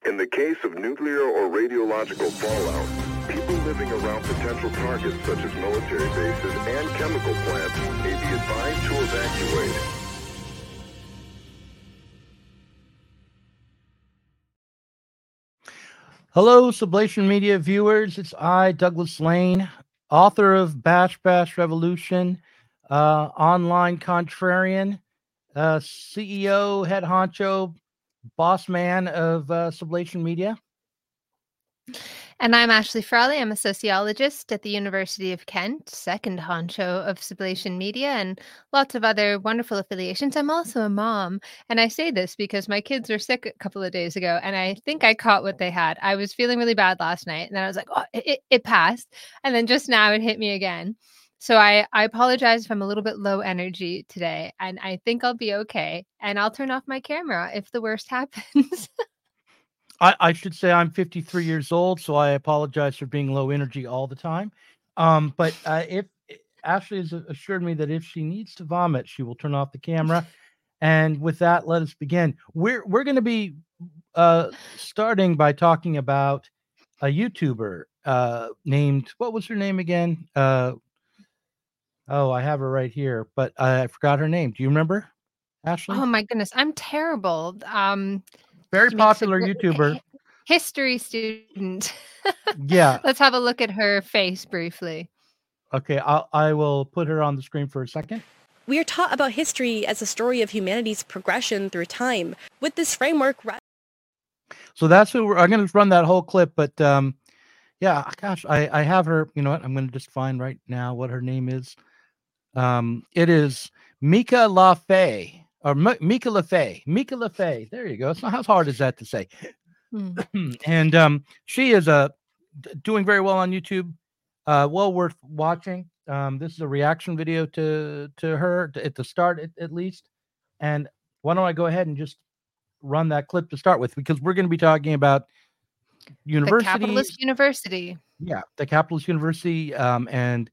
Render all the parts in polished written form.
In the case of nuclear or radiological fallout, people living around potential targets such as military bases and chemical plants may be advised to evacuate. Hello, Sublation Media viewers. It's I, Douglas Lane, author of Bash Revolution, online contrarian, CEO, head honcho, boss man of Sublation Media. And I'm Ashley Frawley. I'm a sociologist at the University of Kent, second honcho of Sublation Media, and lots of other wonderful affiliations. I'm also a mom, and I say this because my kids were sick a couple of days ago, and I think I caught what they had. I was feeling really bad last night, and then I was like, oh, it passed. And then just now it hit me again. So I apologize if I'm a little bit low energy today, and I think I'll be okay. And I'll turn off my camera if the worst happens. I should say I'm 53 years old, so I apologize for being low energy all the time. But if Ashley has assured me that if she needs to vomit, she will turn off the camera. And with that, let us begin. We're going to be starting by talking about a YouTuber named, what was her name again? Oh, I have her right here, but I forgot her name. Do you remember, Ashley? Oh my goodness, I'm terrible. Very popular YouTuber. History student. Yeah. Let's have a look at her face briefly. Okay, I will put her on the screen for a second. We are taught about history as a story of humanity's progression through time. With this framework... So that's who I'm going to run that whole clip, but yeah, gosh, I have her. You know what? I'm going to just find right now what her name is. It is Mika LaFay. Or Mika LaFay. There you go. So how hard is that to say? And she is doing very well on YouTube. Well worth watching. This is a reaction video to her at the start, at least. And why don't I go ahead and just run that clip to start with, because we're going to be talking about universities. The Capitalist University. Yeah, the Capitalist University, and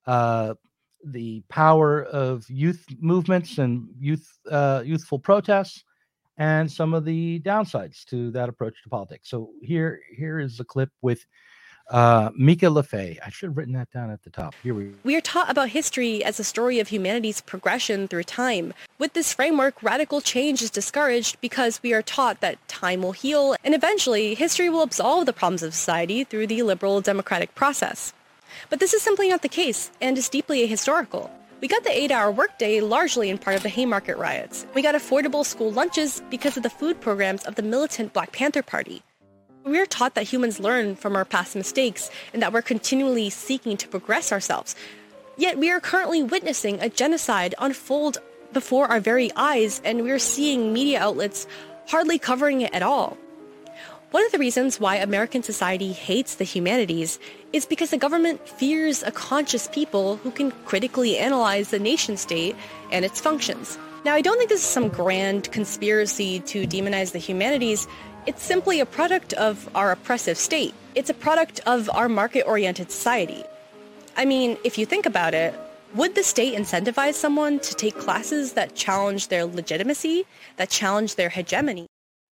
the power of youth movements and youthful protests, and some of the downsides to that approach to politics. So here is the clip with Mika LaFay. I should have written that down at the top. Here we are taught about history as a story of humanity's progression through time. With this framework, radical change is discouraged because we are taught that time will heal, and eventually history will absolve the problems of society through the liberal democratic process. But this is simply not the case, and is deeply ahistorical. We got the 8-hour workday largely in part of the Haymarket riots. We got affordable school lunches because of the food programs of the militant Black Panther Party. We are taught that humans learn from our past mistakes and that we're continually seeking to progress ourselves. Yet we are currently witnessing a genocide unfold before our very eyes, and we are seeing media outlets hardly covering it at all. One of the reasons why American society hates the humanities is because the government fears a conscious people who can critically analyze the nation-state and its functions. Now, I don't think this is some grand conspiracy to demonize the humanities. It's simply a product of our oppressive state. It's a product of our market-oriented society. I mean, if you think about it, would the state incentivize someone to take classes that challenge their legitimacy, that challenge their hegemony?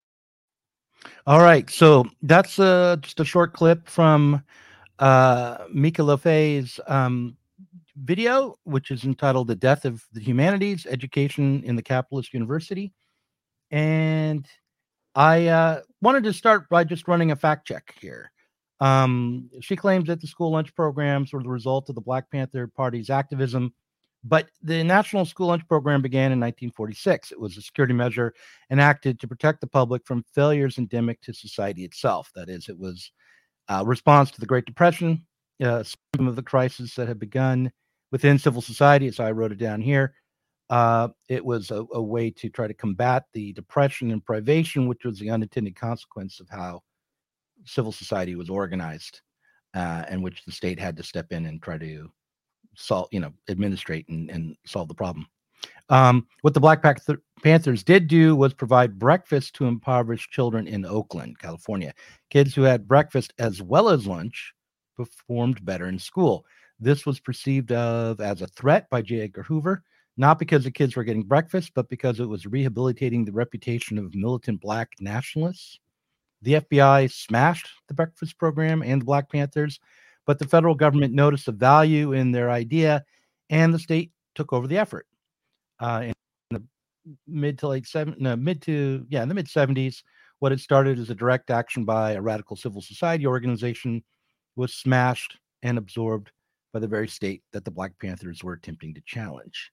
All right, so that's just a short clip from Mika LaFay's video, which is entitled "The Death of the Humanities: Education in the Capitalist University." And I wanted to start by just running a fact check here. She claims that the school lunch programs were the result of the Black Panther Party's activism, but the National School Lunch Program began in 1946. It was a security measure enacted to protect the public from failures endemic to society itself. That is, it was a response to the Great Depression, some of the crises that had begun within civil society, as I wrote it down here. It was a way to try to combat the depression and privation, which was the unintended consequence of how civil society was organized, and which the state had to step in and try to administrate and solve the problem. What the Black Panthers did do was provide breakfast to impoverished children in Oakland, California. Kids who had breakfast as well as lunch performed better in school. This was perceived as a threat by J. Edgar Hoover, not because the kids were getting breakfast, but because it was rehabilitating the reputation of militant Black nationalists. The FBI smashed the breakfast program and the Black Panthers, but the federal government noticed the value in their idea, and the state took over the effort. In the mid 70s, what had started as a direct action by a radical civil society organization was smashed and absorbed by the very state that the Black Panthers were attempting to challenge.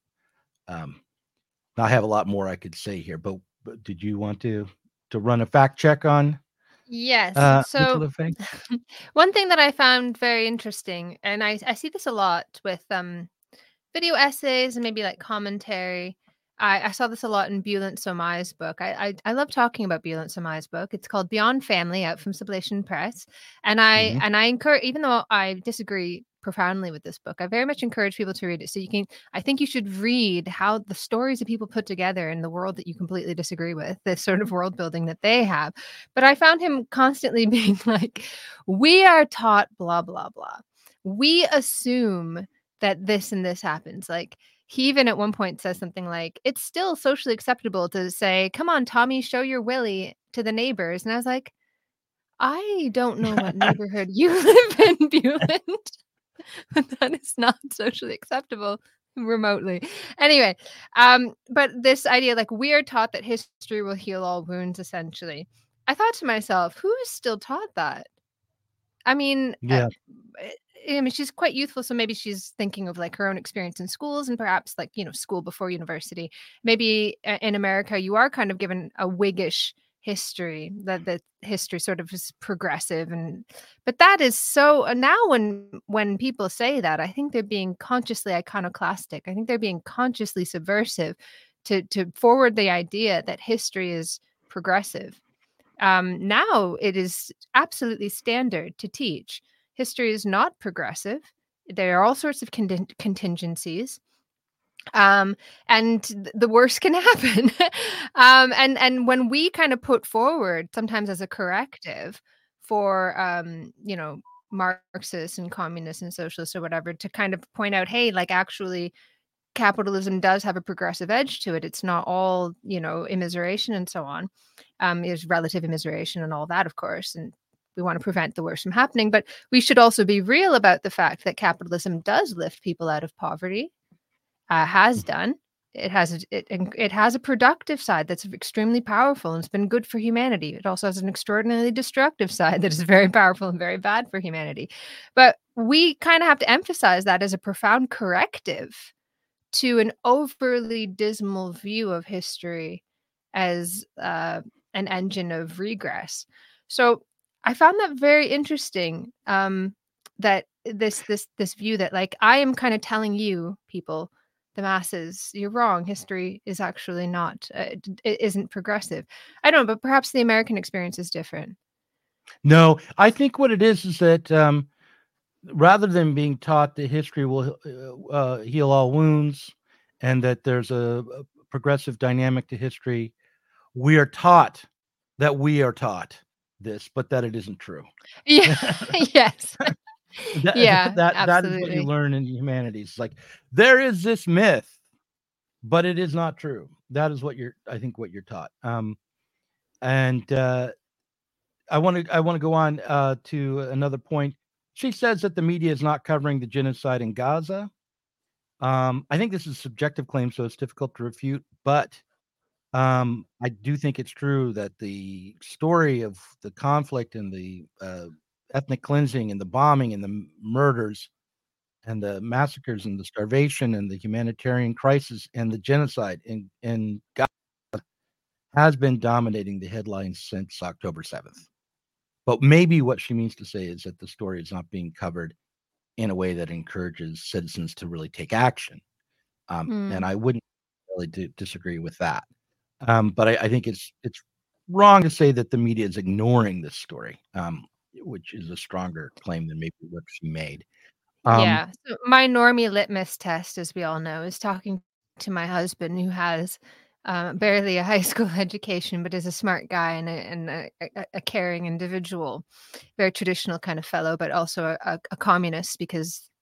I have a lot more I could say here, but did you want to run a fact check on? Yes. So one thing that I found very interesting, and I see this a lot with video essays and maybe like commentary. I saw this a lot in Bulent Somai's book. I love talking about Bulent Somai's book. It's called Beyond Family, out from Sublation Press. And I encourage, even though I disagree profoundly with this book, I very much encourage people to read it. So I think you should read how the stories that people put together in the world that you completely disagree with, this sort of world building that they have. But I found him constantly being like, we are taught blah, blah, blah. We assume that this and this happens. Like, he even at one point says something like, it's still socially acceptable to say, come on, Tommy, show your willy to the neighbors. And I was like, I don't know what neighborhood you live in, Bulent, but that is not socially acceptable remotely. Anyway, but this idea, like, we are taught that history will heal all wounds, essentially. I thought to myself, who is still taught that? I mean, she's quite youthful, so maybe she's thinking of like her own experience in schools and perhaps like, school before university. Maybe in America, you are kind of given a Whiggish history, that the history sort of is progressive, but that is so now when people say that, I think they're being consciously iconoclastic. I think they're being consciously subversive to forward the idea that history is progressive. Now it is absolutely standard to teach history is not progressive. There are all sorts of contingencies. And the worst can happen. And when we kind of put forward, sometimes as a corrective for, Marxists and communists and socialists or whatever, to kind of point out, hey, like, actually, capitalism does have a progressive edge to it. It's not all, immiseration and so on. There's relative immiseration and all that, of course. And we want to prevent the worst from happening. But we should also be real about the fact that capitalism does lift people out of poverty, has done. It has a productive side that's extremely powerful and it's been good for humanity. It also has an extraordinarily destructive side that is very powerful and very bad for humanity. But we kind of have to emphasize that as a profound corrective to an overly dismal view of history as an engine of regress. So I found that very interesting, that this view that, like, I am kind of telling you people, the masses, you're wrong. History is actually not, it isn't progressive. I don't know, but perhaps the American experience is different. No, I think what it is that rather than being taught that history will heal all wounds and that there's a progressive dynamic to history, we are taught that we are taught this, but that it isn't true. Yeah. Yes. That is what you learn in humanities. Like, there is this myth, but it is not true. That is what you're taught. And I want to go on to another point. She says that the media is not covering the genocide in Gaza. I think this is a subjective claim, so it's difficult to refute, but I do think it's true that the story of the conflict and the ethnic cleansing and the bombing and the murders and the massacres and the starvation and the humanitarian crisis and the genocide in Gaza has been dominating the headlines since October 7th. But maybe what she means to say is that the story is not being covered in a way that encourages citizens to really take action. And I wouldn't really disagree with that. But I think it's wrong to say that the media is ignoring this story, which is a stronger claim than maybe what she made. So my normie litmus test, as we all know, is talking to my husband, who has barely a high school education, but is a smart guy and a caring individual, very traditional kind of fellow, but also a communist, because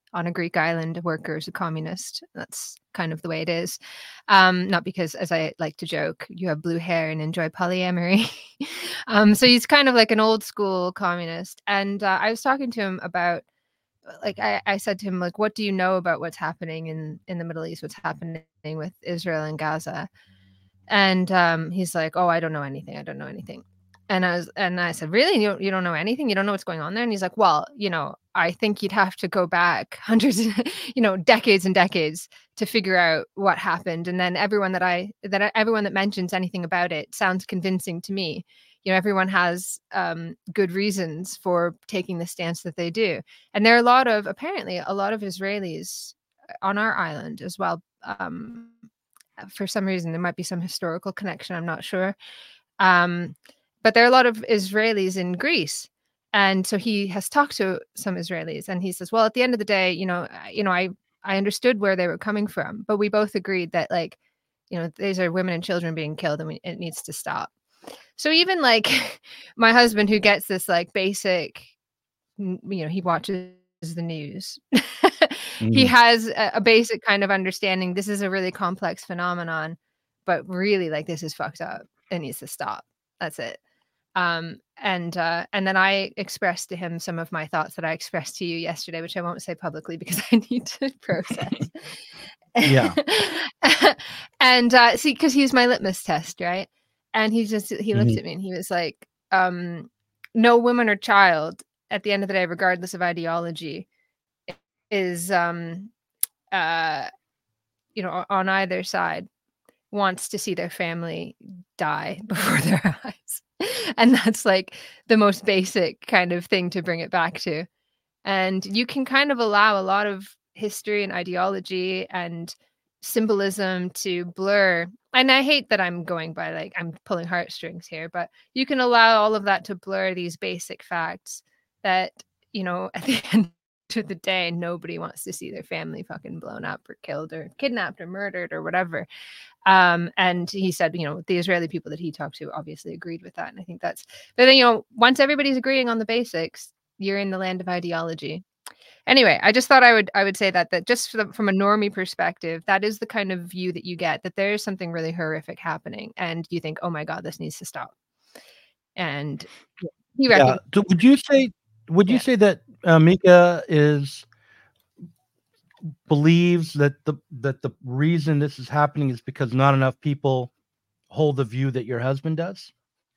on a Greek island, a worker is a communist. That's kind of the way it is. Not because, as I like to joke, you have blue hair and enjoy polyamory. So he's kind of like an old school communist. And I was talking to him about, like, I said to him, like, what do you know about what's happening in the Middle East, what's happening with Israel and Gaza? And he's like, oh, I don't know anything. I don't know anything. And I said, really? You don't know anything? You don't know what's going on there? And he's like, well, I think you'd have to go back hundreds, decades and decades to figure out what happened. And then everyone that mentions anything about it sounds convincing to me. Everyone has good reasons for taking the stance that they do. And there are apparently a lot of Israelis on our island as well. For some reason, there might be some historical connection. I'm not sure. But there are a lot of Israelis in Greece. And so he has talked to some Israelis and he says, well, at the end of the day, I understood where they were coming from, but we both agreed that, like, these are women and children being killed and it needs to stop. So even like my husband, who gets this like basic, he watches the news. He has a basic kind of understanding. This is a really complex phenomenon, but really, like, this is fucked up. It needs to stop. That's it. And then I expressed to him some of my thoughts that I expressed to you yesterday, which I won't say publicly because I need to process. Yeah. And see, because he's my litmus test, right? And he looked at me and he was like, no woman or child, at the end of the day, regardless of ideology, is on either side, wants to see their family die before their eyes. And that's like the most basic kind of thing to bring it back to. And you can kind of allow a lot of history and ideology and symbolism to blur. And I hate that I'm going by, like, I'm pulling heartstrings here, but you can allow all of that to blur these basic facts that, at the end of the day, nobody wants to see their family fucking blown up or killed or kidnapped or murdered or whatever. And he said, the Israeli people that he talked to obviously agreed with that. And I think but then, once everybody's agreeing on the basics, you're in the land of ideology. Anyway, I just thought I would say that just from a normie perspective, that is the kind of view that you get, that there is something really horrific happening and you think, oh my God, this needs to stop. And he So would you say that Mika believes that the reason this is happening is because not enough people hold the view that your husband does?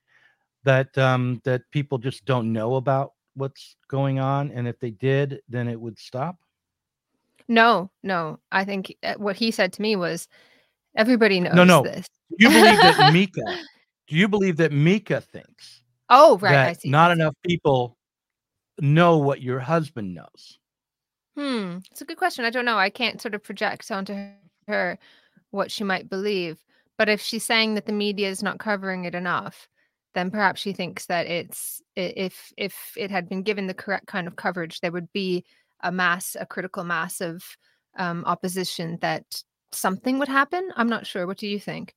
That people just don't know about what's going on, and if they did, then it would stop? No. I think what he said to me was, everybody knows this. Do you believe that Mika? Do you believe that Mika thinks? Oh, right. That I see. Not enough people know what your husband knows. It's a good question. I don't know. I can't sort of project onto her what she might believe. But if she's saying that the media is not covering it enough, then perhaps she thinks that if it had been given the correct kind of coverage, there would be a critical mass of opposition, that something would happen. I'm not sure. What do you think?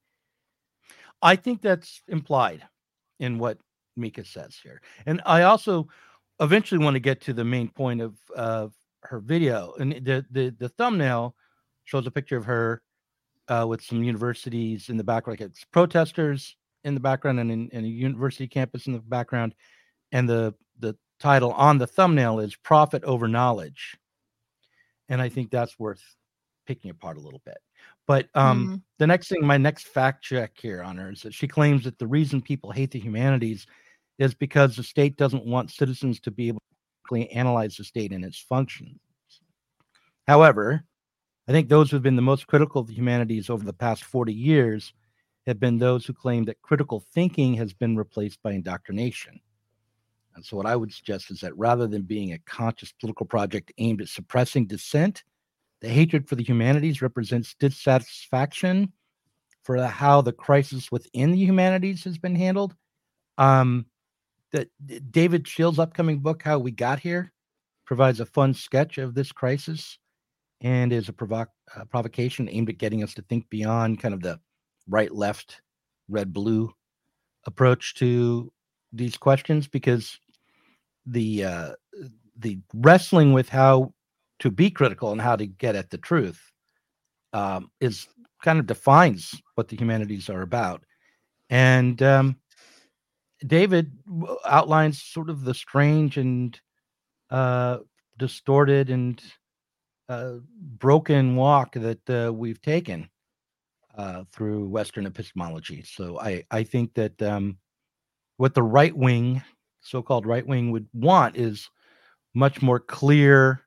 I think that's implied in what Mika says here. And I also eventually want to get to the main point of her video. And the thumbnail shows a picture of her with some universities in the background, like it's protesters in the background and a university campus in the background. And the title on the thumbnail is Profit Over Knowledge. And I think that's worth picking apart a little bit. But the next thing, my next fact check here on her, is that she claims that the reason people hate the humanities is because the state doesn't want citizens to be able to analyze the state and its functions. However, I think those who have been the most critical of the humanities over the past 40 years have been those who claim that critical thinking has been replaced by indoctrination. And so what I would suggest is that rather than being a conscious political project aimed at suppressing dissent, the hatred for the humanities represents dissatisfaction for how the crisis within the humanities has been handled. That David Schill's upcoming book, How We Got Here, provides a fun sketch of this crisis and is a provocation aimed at getting us to think beyond kind of the right-left, red-blue approach to these questions, because the wrestling with how to be critical and how to get at the truth is kind of defines what the humanities are about. And David outlines sort of the strange and distorted and broken walk that we've taken through Western epistemology. So I think that what the right wing, so-called right wing, would want is much more clear,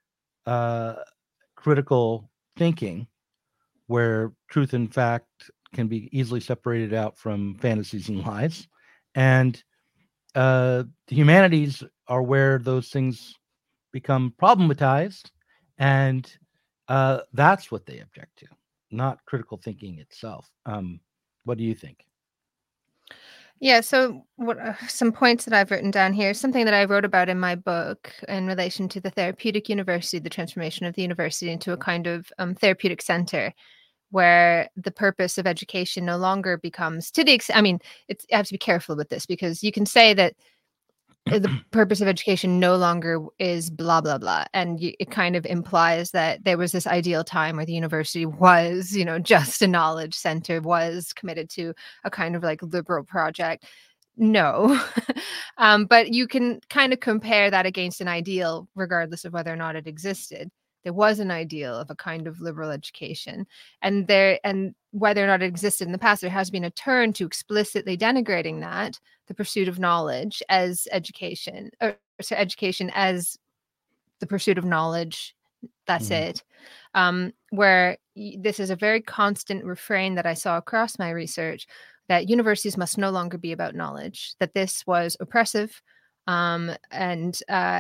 critical thinking, where truth and fact can be easily separated out from fantasies and lies. And the humanities are where those things become problematized, and that's what they object to, not critical thinking itself. What do you think? Yeah, so what some points that I've written down here, something that I wrote about in my book in relation to the therapeutic university, the transformation of the university into a kind of therapeutic center, where the purpose of education no longer becomes, to the extent, I mean, I have to be careful with this, because you can say that the purpose of education no longer is blah, blah, blah. And it kind of implies that there was this ideal time where the university was, just a knowledge center, was committed to a kind of like liberal project. No. But you can kind of compare that against an ideal, regardless of whether or not it existed. There was an ideal of a kind of liberal education, and whether or not it existed in the past, there has been a turn to explicitly denigrating that, the pursuit of knowledge as education, or so education as the pursuit of knowledge. That's it. Where this is a very constant refrain that I saw across my research, that universities must no longer be about knowledge, that this was oppressive, and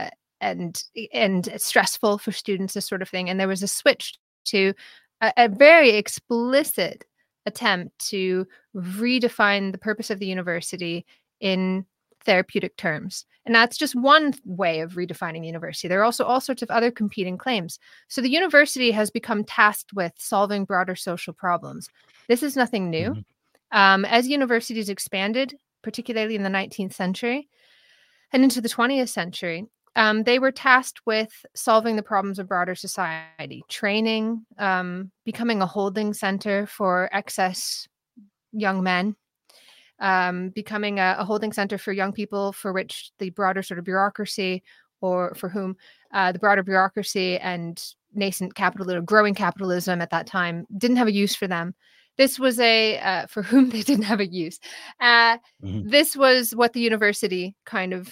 stressful for students, this sort of thing. And there was a switch to a very explicit attempt to redefine the purpose of the university in therapeutic terms. And that's just one way of redefining the university. There are also all sorts of other competing claims. So the university has become tasked with solving broader social problems. This is nothing new. As universities expanded, particularly in the 19th century and into the 20th century, they were tasked with solving the problems of broader society, training, becoming a holding center for excess young men, becoming a holding center for young people for which the broader sort of bureaucracy, or for whom the broader bureaucracy and nascent capitalism, growing capitalism at that time, didn't have a use for them. This was for whom they didn't have a use. This was what the university kind of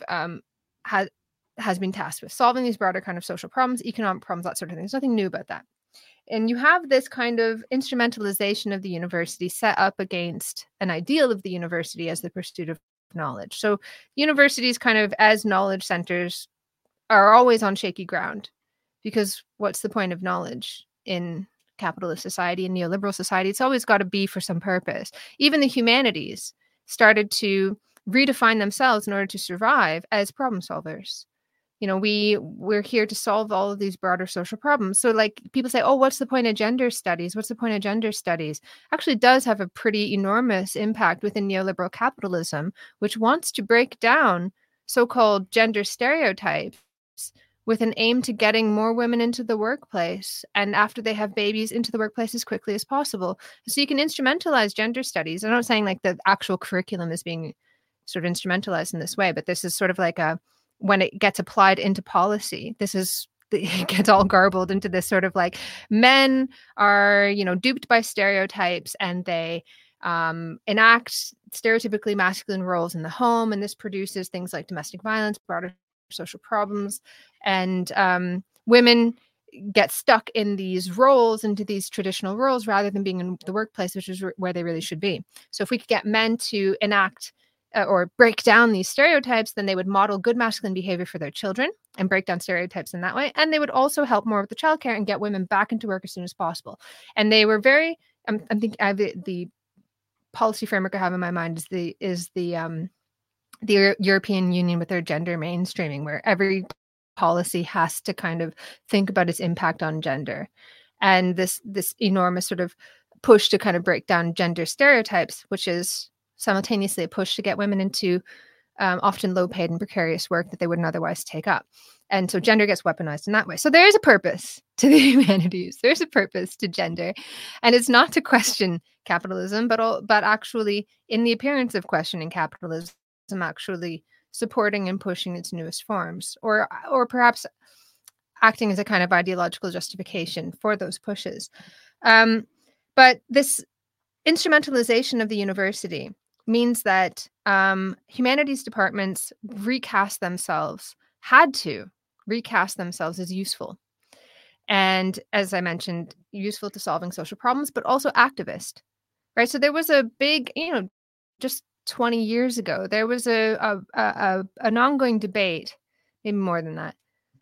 has been tasked with, solving these broader kind of social problems, economic problems, that sort of thing. There's nothing new about that. And you have this kind of instrumentalization of the university set up against an ideal of the university as the pursuit of knowledge. So universities kind of as knowledge centers are always on shaky ground, because what's the point of knowledge in capitalist society and neoliberal society? It's always got to be for some purpose. Even the humanities started to redefine themselves in order to survive as problem solvers. We're here to solve all of these broader social problems. So like people say, oh, what's the point of gender studies? What's the point of gender studies? Actually does have a pretty enormous impact within neoliberal capitalism, which wants to break down so-called gender stereotypes with an aim to getting more women into the workplace, and after they have babies, into the workplace as quickly as possible. So you can instrumentalize gender studies. I'm not saying like the actual curriculum is being sort of instrumentalized in this way, but this is sort of like when it gets applied into policy, it gets all garbled into this sort of like men are, duped by stereotypes, and they enact stereotypically masculine roles in the home. And this produces things like domestic violence, broader social problems, and women get stuck in these roles, into these traditional roles, rather than being in the workplace, which is where they really should be. So if we could get men to enact or break down these stereotypes, then they would model good masculine behavior for their children and break down stereotypes in that way. And they would also help more with the childcare and get women back into work as soon as possible. And they were very, I'm thinking the policy framework I have in my mind is the European Union with their gender mainstreaming, where every policy has to kind of think about its impact on gender. And this enormous sort of push to kind of break down gender stereotypes, which is simultaneously a push to get women into often low-paid and precarious work that they wouldn't otherwise take up. And so gender gets weaponized in that way. So there is a purpose to the humanities. There's a purpose to gender. And it's not to question capitalism, but actually, in the appearance of questioning capitalism, actually supporting and pushing its newest forms, or perhaps acting as a kind of ideological justification for those pushes. But this instrumentalization of the university means that humanities departments had to recast themselves as useful. And as I mentioned, useful to solving social problems, but also activist, right? So there was a big, just 20 years ago, there was an ongoing debate, maybe more than that,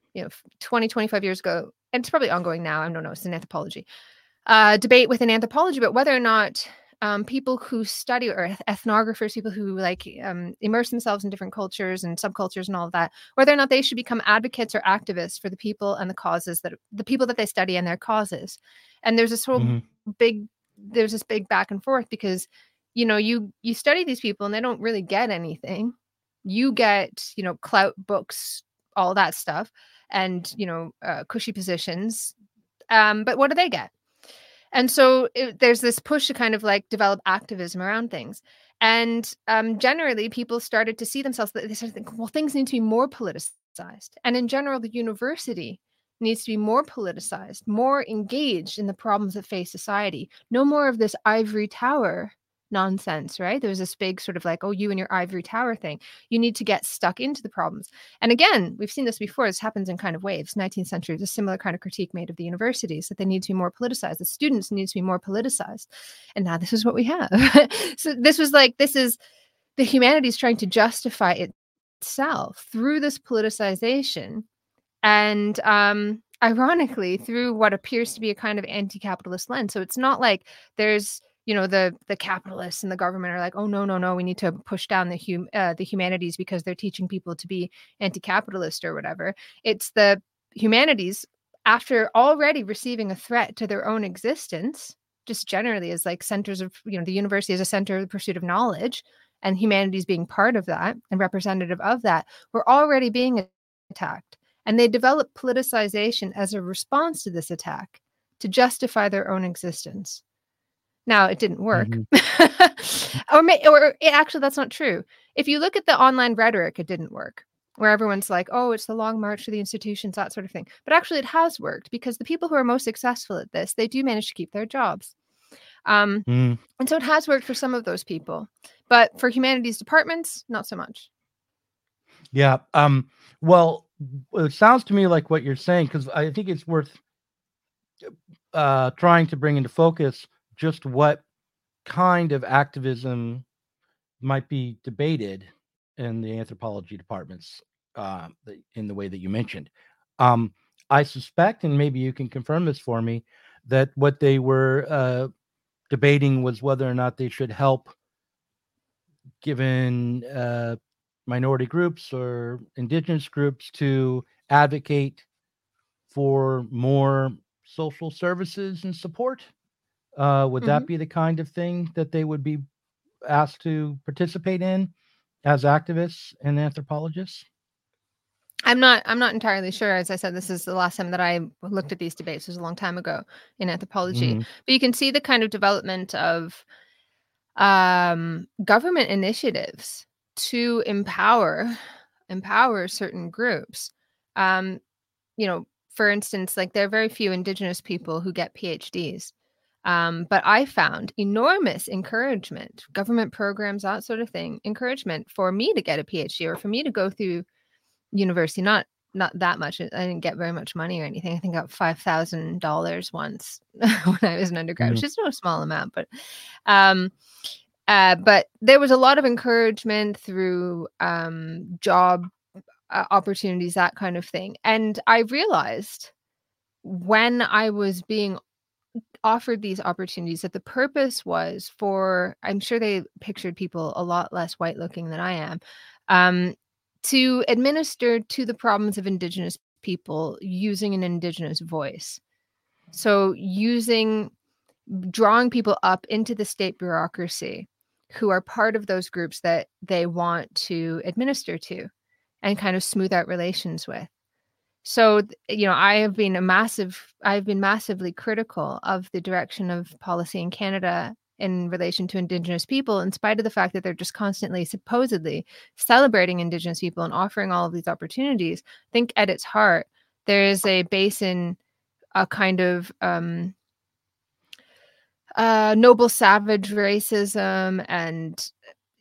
20, 25 years ago, and it's probably ongoing now, I don't know, it's an anthropology, debate within anthropology about whether or not people who study, or ethnographers, people who immerse themselves in different cultures and subcultures and all of that, whether or not they should become advocates or activists for the people and the causes the people that they study and their causes. And there's this whole big back and forth, because you study these people and they don't really get anything. You get clout, books, all that stuff, and cushy positions, but what do they get? And so there's this push to kind of develop activism around things. And generally, people started to see themselves, they started to think, well, things need to be more politicized. And in general, the university needs to be more politicized, more engaged in the problems that face society. No more of this ivory tower nonsense, right? There's this big sort of you and your ivory tower thing. You need to get stuck into the problems. And again, we've seen this before. This happens in kind of waves. 19th century, there's a similar kind of critique made of the universities, that they need to be more politicized. The students need to be more politicized. And now this is what we have. So this is the humanities trying to justify itself through this politicization. And ironically, through what appears to be a kind of anti-capitalist lens. So it's not like there's the capitalists and the government are like, oh, no, we need to push down the humanities because they're teaching people to be anti-capitalist or whatever. It's the humanities, after already receiving a threat to their own existence, just generally as centers of, the university as a center of the pursuit of knowledge, and humanities being part of that and representative of that, were already being attacked. And they developed politicization as a response to this attack to justify their own existence. Now, it didn't work. Actually, that's not true. If you look at the online rhetoric, it didn't work, where everyone's like, oh, it's the long march to the institutions, that sort of thing. But actually, it has worked, because the people who are most successful at this, they do manage to keep their jobs. And so it has worked for some of those people. But for humanities departments, not so much. Yeah. Well, it sounds to me like what you're saying, because I think it's worth trying to bring into focus just what kind of activism might be debated in the anthropology departments in the way that you mentioned. I suspect, and maybe you can confirm this for me, that what they were debating was whether or not they should help given minority groups or indigenous groups to advocate for more social services and support. Would that be the kind of thing that they would be asked to participate in as activists and anthropologists? I'm not entirely sure. As I said, this is the last time that I looked at these debates. It was a long time ago in anthropology. But you can see the kind of development of government initiatives to empower certain groups. For instance, there are very few Indigenous people who get PhDs. But I found enormous encouragement, government programs, that sort of thing, encouragement for me to get a PhD, or for me to go through university. Not that much. I didn't get very much money or anything. I think I got $5,000 once when I was an undergrad, which is no small amount. But there was a lot of encouragement through job opportunities, that kind of thing. And I realized when I was being offered these opportunities that the purpose was for, I'm sure they pictured people a lot less white looking than I am, to administer to the problems of Indigenous people using an Indigenous voice. So drawing people up into the state bureaucracy who are part of those groups that they want to administer to and kind of smooth out relations with. So, I've been massively critical of the direction of policy in Canada in relation to Indigenous people, in spite of the fact that they're just constantly, supposedly, celebrating Indigenous people and offering all of these opportunities. I think at its heart, there is a base in a kind of noble savage racism and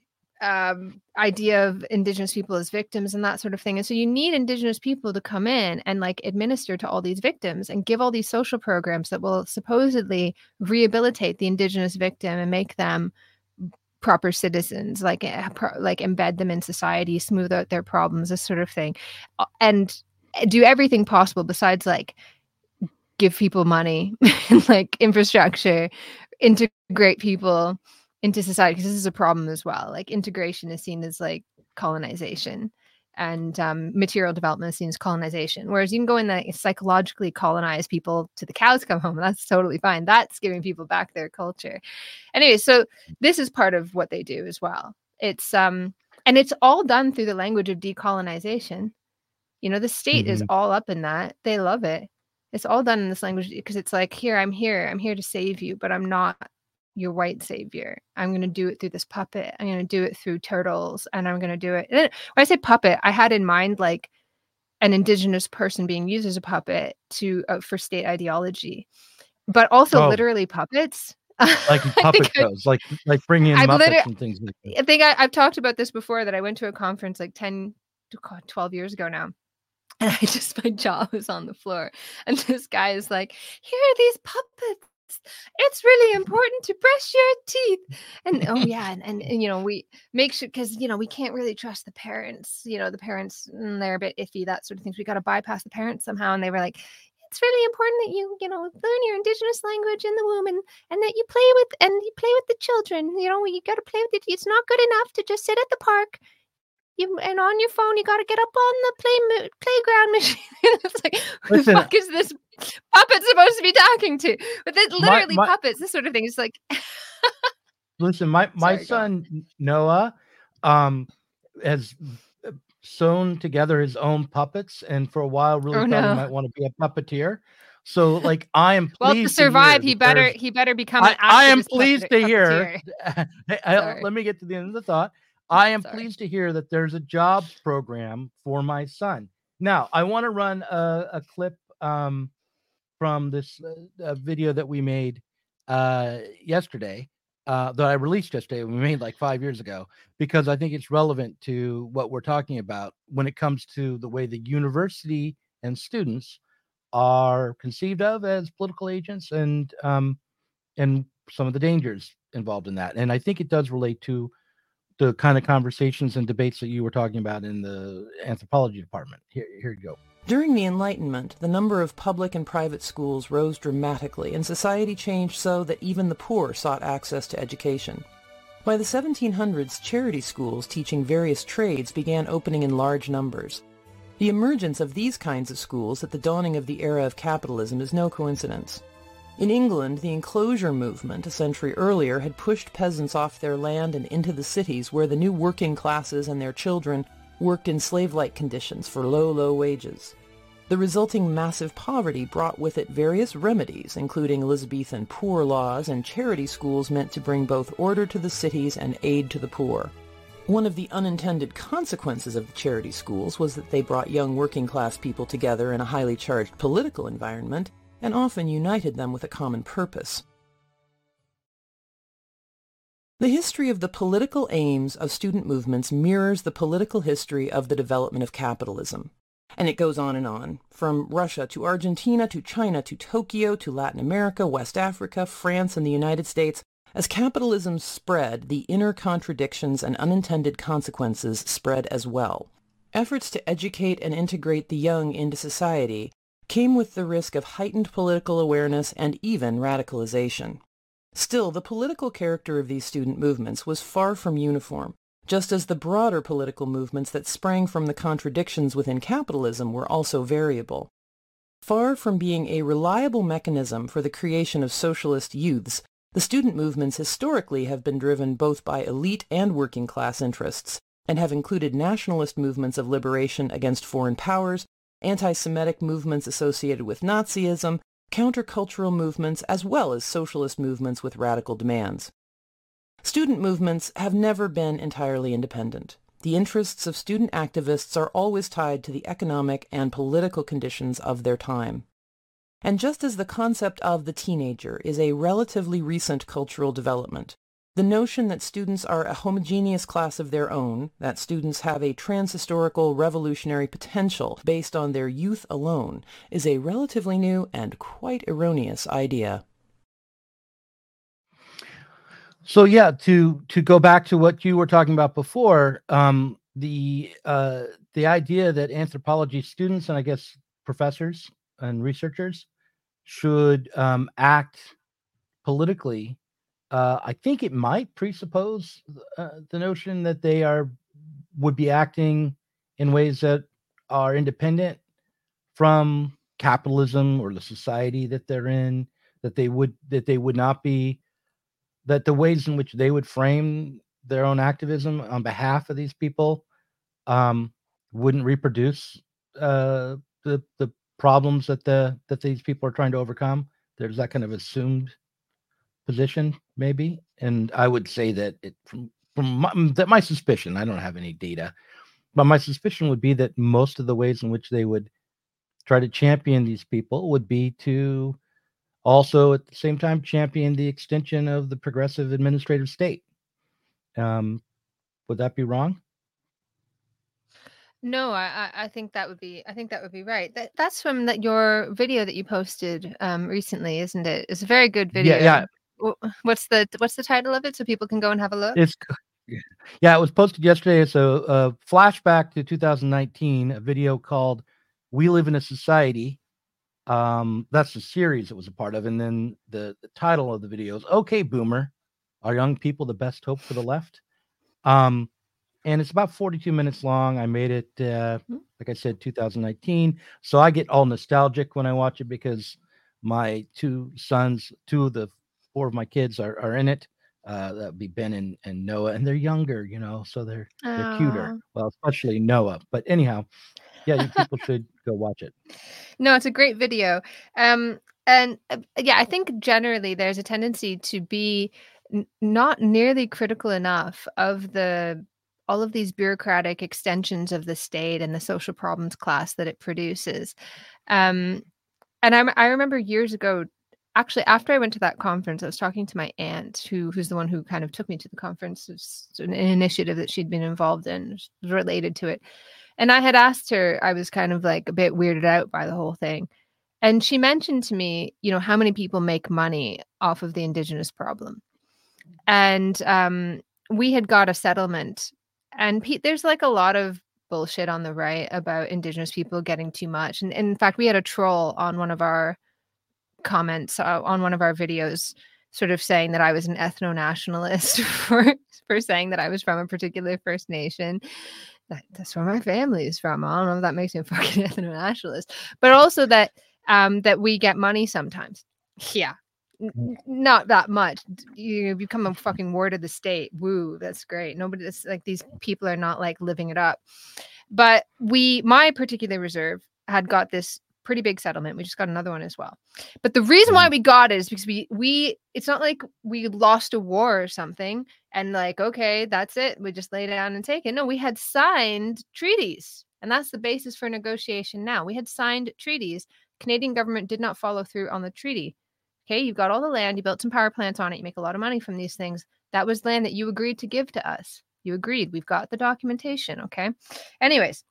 idea of Indigenous people as victims and that sort of thing. And so you need Indigenous people to come in and like administer to all these victims and give all these social programs that will supposedly rehabilitate the Indigenous victim and make them proper citizens, like embed them in society, smooth out their problems, this sort of thing, and do everything possible besides like give people money, like infrastructure, integrate people into society, because this is a problem as well. Like integration is seen as like colonization, and material development is seen as colonization. Whereas you can go in and psychologically colonize people to the cows come home, and that's totally fine. That's giving people back their culture. Anyway, so this is part of what they do as well. It's and it's all done through the language of decolonization. The state is all up in that. They love it. It's all done in this language because it's like, I'm here to save you, but I'm not your white savior. I'm going to do it through this puppet. I'm going to do it through turtles, and I'm going to do it. And when I say puppet, I had in mind like an Indigenous person being used as a puppet for state ideology, but also literally puppets. Like puppet shows, like bringing in Muppets and things like that. I think I've talked about this before, that I went to a conference like 10 to 12 years ago now. And my jaw was on the floor. And this guy is like, here are these puppets. It's really important to brush your teeth. And oh yeah. And we make sure, because, we can't really trust the parents, the parents, they're a bit iffy, that sort of things. We got to bypass the parents somehow. And they were like, it's really important that you, learn your Indigenous language in the womb, and that you play with the children. You got to play with it. It's not good enough to just sit at the park. And on your phone, you got to get up on the playground machine. It's like, who the fuck is this puppet supposed to be talking to? But it's literally puppets, this sort of thing. It's like, listen, my son Noah has sewn together his own puppets, and for a while really thought he might want to be a puppeteer. So, like, I am pleased. Well, to survive, he better become an activist. I am pleased to hear. Let me get to the end of the thought. I am pleased to hear that there's a jobs program for my son. Now, I want to run a clip from this video that we made yesterday, that I released yesterday. We made like 5 years ago, because I think it's relevant to what we're talking about when it comes to the way the university and students are conceived of as political agents, and some of the dangers involved in that. And I think it does relate to the kind of conversations and debates that you were talking about in the anthropology department. Here you go. During the Enlightenment, the number of public and private schools rose dramatically, and society changed so that even the poor sought access to education. By the 1700s, charity schools teaching various trades began opening in large numbers. The emergence of these kinds of schools at the dawning of the era of capitalism is no coincidence. In England, the enclosure movement a century earlier had pushed peasants off their land and into the cities, where the new working classes and their children worked in slave-like conditions for low wages. The resulting massive poverty brought with it various remedies, including Elizabethan poor laws and charity schools meant to bring both order to the cities and aid to the poor. One of the unintended consequences of the charity schools was that they brought young working-class people together in a highly charged political environment, and often united them with a common purpose. The history of the political aims of student movements mirrors the political history of the development of capitalism. And it goes on, from Russia to Argentina to China to Tokyo to Latin America, West Africa, France, and the United States. As capitalism spread, the inner contradictions and unintended consequences spread as well. Efforts to educate and integrate the young into society came with the risk of heightened political awareness and even radicalization. Still, the political character of these student movements was far from uniform, just as the broader political movements that sprang from the contradictions within capitalism were also variable. Far from being a reliable mechanism for the creation of socialist youths, the student movements historically have been driven both by elite and working class interests, and have included nationalist movements of liberation against foreign powers, anti-Semitic movements associated with Nazism, countercultural movements, as well as socialist movements with radical demands. Student movements have never been entirely independent. The interests of student activists are always tied to the economic and political conditions of their time. And just as the concept of the teenager is a relatively recent cultural development, the notion that students are a homogeneous class of their own, that students have a transhistorical revolutionary potential based on their youth alone, is a relatively new and quite erroneous idea. So yeah, to go back to what you were talking about before, the idea that anthropology students and I guess professors and researchers should act politically, I think it might presuppose the notion that they would be acting in ways that are independent from capitalism or the society that they're in, that they would not be, that the ways in which they would frame their own activism on behalf of these people wouldn't reproduce the problems that these people are trying to overcome. There's that kind of assumed position, maybe, and I would say that from my suspicion, I don't have any data, but my suspicion would be that most of the ways in which they would try to champion these people would be to also at the same time champion the extension of the progressive administrative state. Would that be wrong? No, I think that would be right. That's from your video that you posted recently, isn't it? It's a very good video. Yeah. What's the title of it so people can go and have a look? It was posted yesterday. It's a flashback to 2019, a video called "We Live in a Society." That's the series it was a part of, and then the title of the video is "Okay, Boomer, Are Young People the Best Hope for the Left?" And it's about 42 minutes long. I made it, like I said, 2019. So I get all nostalgic when I watch it because my two sons, two of the four of my kids are in it. That would be Ben and Noah, and they're younger, so they're cuter. Well, especially Noah. But anyhow, yeah, you people should go watch it. No, it's a great video. Yeah, I think generally there's a tendency to be not nearly critical enough of all of these bureaucratic extensions of the state and the social problems class that it produces. And I remember years ago, actually, after I went to that conference, I was talking to my aunt, who's the one who kind of took me to the conference. It's an initiative that she'd been involved in related to it. And I had asked her, I was kind of like a bit weirded out by the whole thing. And she mentioned to me, how many people make money off of the Indigenous problem. And we had got a settlement. And there's like a lot of bullshit on the right about Indigenous people getting too much. And in fact, we had a troll on one of our comments on one of our videos sort of saying that I was an ethno-nationalist for saying that I was from a particular First Nation. That's where my family is from. I don't know if that makes me a fucking ethno-nationalist. But also that we get money sometimes. Yeah. Not that much. You become a fucking ward of the state. Woo, that's great. That's like, these people are not like living it up. But my particular reserve had got this pretty big settlement. We just got another one as well. But the reason why we got it is because we it's not like we lost a war or something and like, okay, that's it. We just lay down and take it. No, we had signed treaties. And that's the basis for negotiation now. We had signed treaties. Canadian government did not follow through on the treaty. Okay, you've got all the land, you built some power plants on it, you make a lot of money from these things. That was land that you agreed to give to us. You agreed. We've got the documentation, okay? Anyways,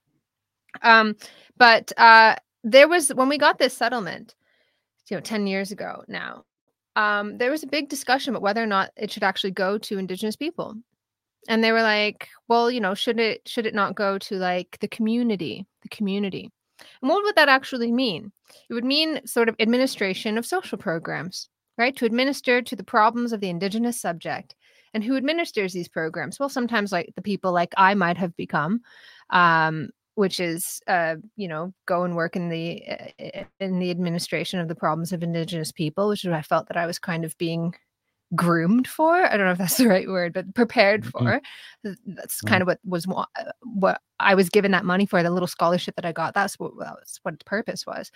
but there was, when we got this settlement, 10 years ago now, there was a big discussion about whether or not it should actually go to Indigenous people. And they were like, well, should it not go to like the community? And what would that actually mean? It would mean sort of administration of social programs, right? To administer to the problems of the Indigenous subject. And who administers these programs? Well, sometimes like the people like I might have become, which is, go and work in the administration of the problems of Indigenous people, which is what I felt that I was kind of being groomed for. I don't know if that's the right word, but prepared for. That's kind of what I was given that money for, the little scholarship that I got. That's what the purpose was.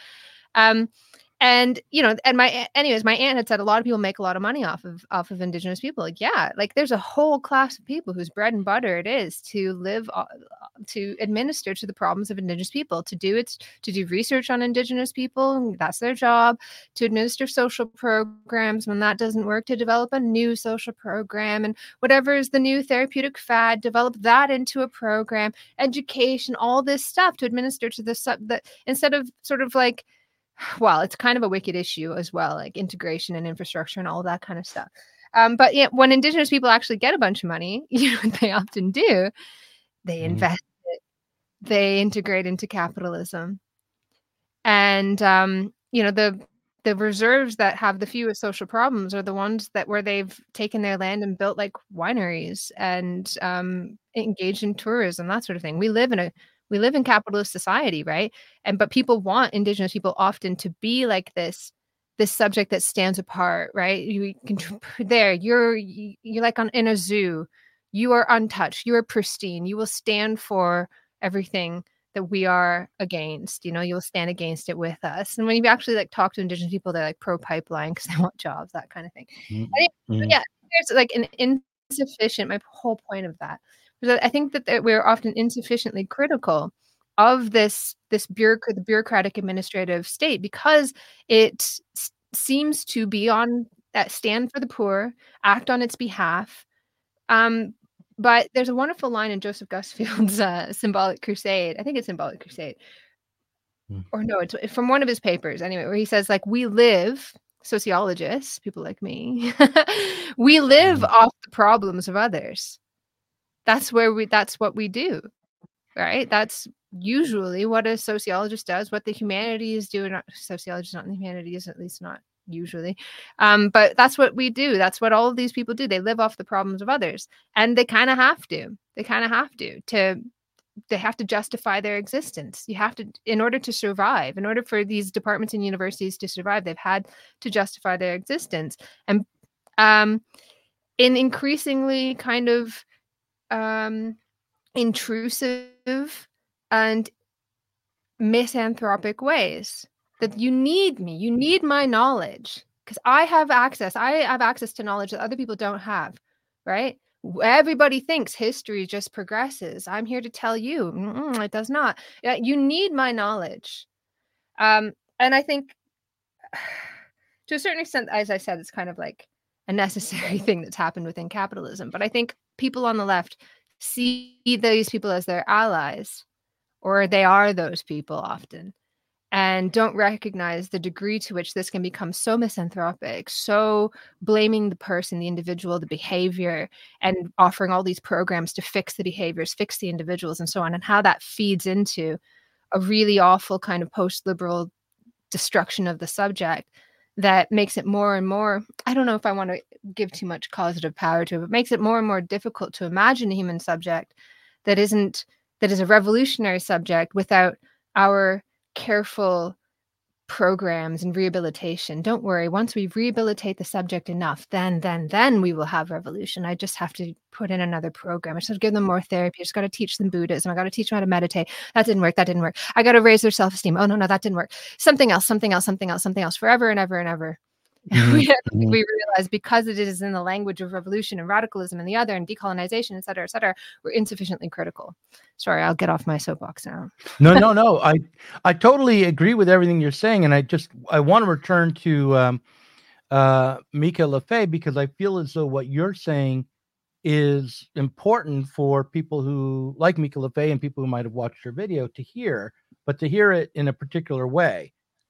And, you know, and my aunt had said a lot of people make a lot of money off of Indigenous people. Like, yeah, like there's a whole class of people whose bread and butter it is to live, to administer to the problems of Indigenous people, to do research on Indigenous people. That's their job. To administer social programs. When that doesn't work, to develop a new social program, and whatever is the new therapeutic fad, develop that into a program, education, all this stuff to administer to the instead of sort of like, well, it's kind of a wicked issue as well, like integration and infrastructure and all that kind of stuff. But yeah, when Indigenous people actually get a bunch of money, you know what they often do? They invest it. They integrate into capitalism. And, you know, the reserves that have the fewest social problems are the ones where they've taken their land and built like wineries and engaged in tourism, that sort of thing. We live in capitalist society, right? But people want Indigenous people often to be like this subject that stands apart, right? You can you're like in a zoo. You are untouched. You are pristine. You will stand for everything that we are against. You know, you'll stand against it with us. And when you actually like talk to Indigenous people, they're like pro pipeline because they want jobs, that kind of thing. Yeah, there's like an insufficient. My whole point of that. I think that we're often insufficiently critical of the bureaucratic administrative state because it seems to be stand for the poor, act on its behalf. But there's a wonderful line in Joseph Gusfield's Symbolic Crusade. I think it's Symbolic Crusade. Or no, it's from one of his papers anyway, where he says, like, we live, sociologists, people like me, we live off the problems of others. That's what we do, right? That's usually what a sociologist does, what the humanities do. Not sociologists, not in the humanities, at least not usually. But that's what we do. That's what all of these people do. They live off the problems of others, and they kind of have to. They have to justify their existence. You have to, in order to survive, in order for these departments and universities to survive, they've had to justify their existence. And in increasingly kind of intrusive and misanthropic ways, that you need my knowledge because I have access to knowledge that other people don't have, right? Everybody thinks history just progresses. I'm here to tell you it does not. You need my knowledge. And I think to a certain extent, as I said, it's kind of like a necessary thing that's happened within capitalism. But I think people on the left see these people as their allies, or they are those people often, and don't recognize the degree to which this can become so misanthropic, so blaming the person, the individual, the behavior, and offering all these programs to fix the behaviors, fix the individuals, and so on, and how that feeds into a really awful kind of post-liberal destruction of the subject that makes it more and more, I don't know if I want to give too much causative power to it, but makes it more and more difficult to imagine a human subject that is a revolutionary subject without our careful programs and rehabilitation. Don't worry, once we rehabilitate the subject enough, then we will have revolution. I just have to put in another program. I just have to give them more therapy. I just got to teach them Buddhism. I got to teach them how to meditate. That didn't work. I got to raise their self-esteem. Oh no, that didn't work. Something else, forever and ever and ever. We realize because it is in the language of revolution and radicalism and the other and decolonization, et cetera, we're insufficiently critical. Sorry, I'll get off my soapbox now. No. I totally agree with everything you're saying. And I want to return to Mika LeFay, because I feel as though what you're saying is important for people who like Mika LeFay and people who might have watched your video to hear, but to hear it in a particular way.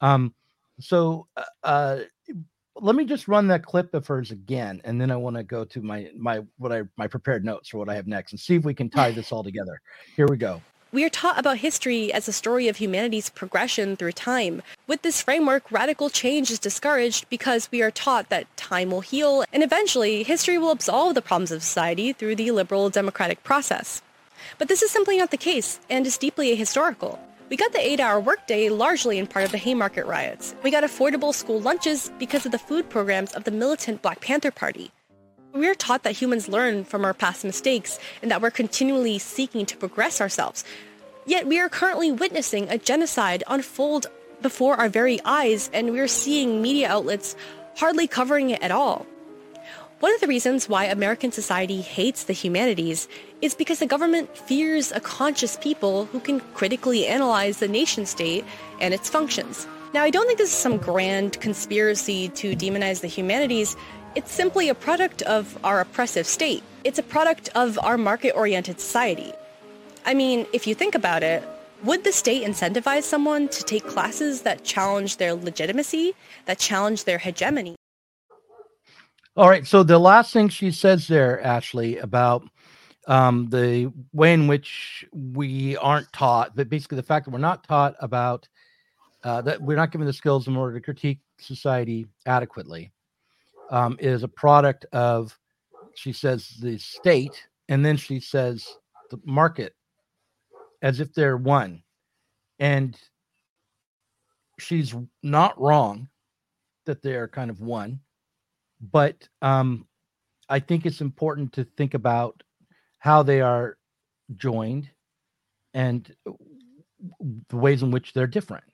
Let me just run that clip of hers again, and then I want to go to my prepared notes for what I have next and see if we can tie this all together. Here we go. We are taught about history as a story of humanity's progression through time. With this framework, radical change is discouraged because we are taught that time will heal, and eventually history will absolve the problems of society through the liberal democratic process. But this is simply not the case, and is deeply ahistorical. We got the 8-hour workday largely in part of the Haymarket riots. We got affordable school lunches because of the food programs of the militant Black Panther Party. We're taught that humans learn from our past mistakes and that we're continually seeking to progress ourselves. Yet we are currently witnessing a genocide unfold before our very eyes, and we're seeing media outlets hardly covering it at all. One of the reasons why American society hates the humanities is because the government fears a conscious people who can critically analyze the nation state and its functions. Now, I don't think this is some grand conspiracy to demonize the humanities. It's simply a product of our oppressive state. It's a product of our market-oriented society. I mean, if you think about it, would the state incentivize someone to take classes that challenge their legitimacy, that challenge their hegemony? All right. So the last thing she says there, Ashley, about the way in which we aren't taught, but basically the fact that we're not taught about that we're not given the skills in order to critique society adequately, is a product of, she says, the state, and then she says the market, as if they're one. And she's not wrong that they're kind of one, but I think it's important to think about how they are joined and the ways in which they're different.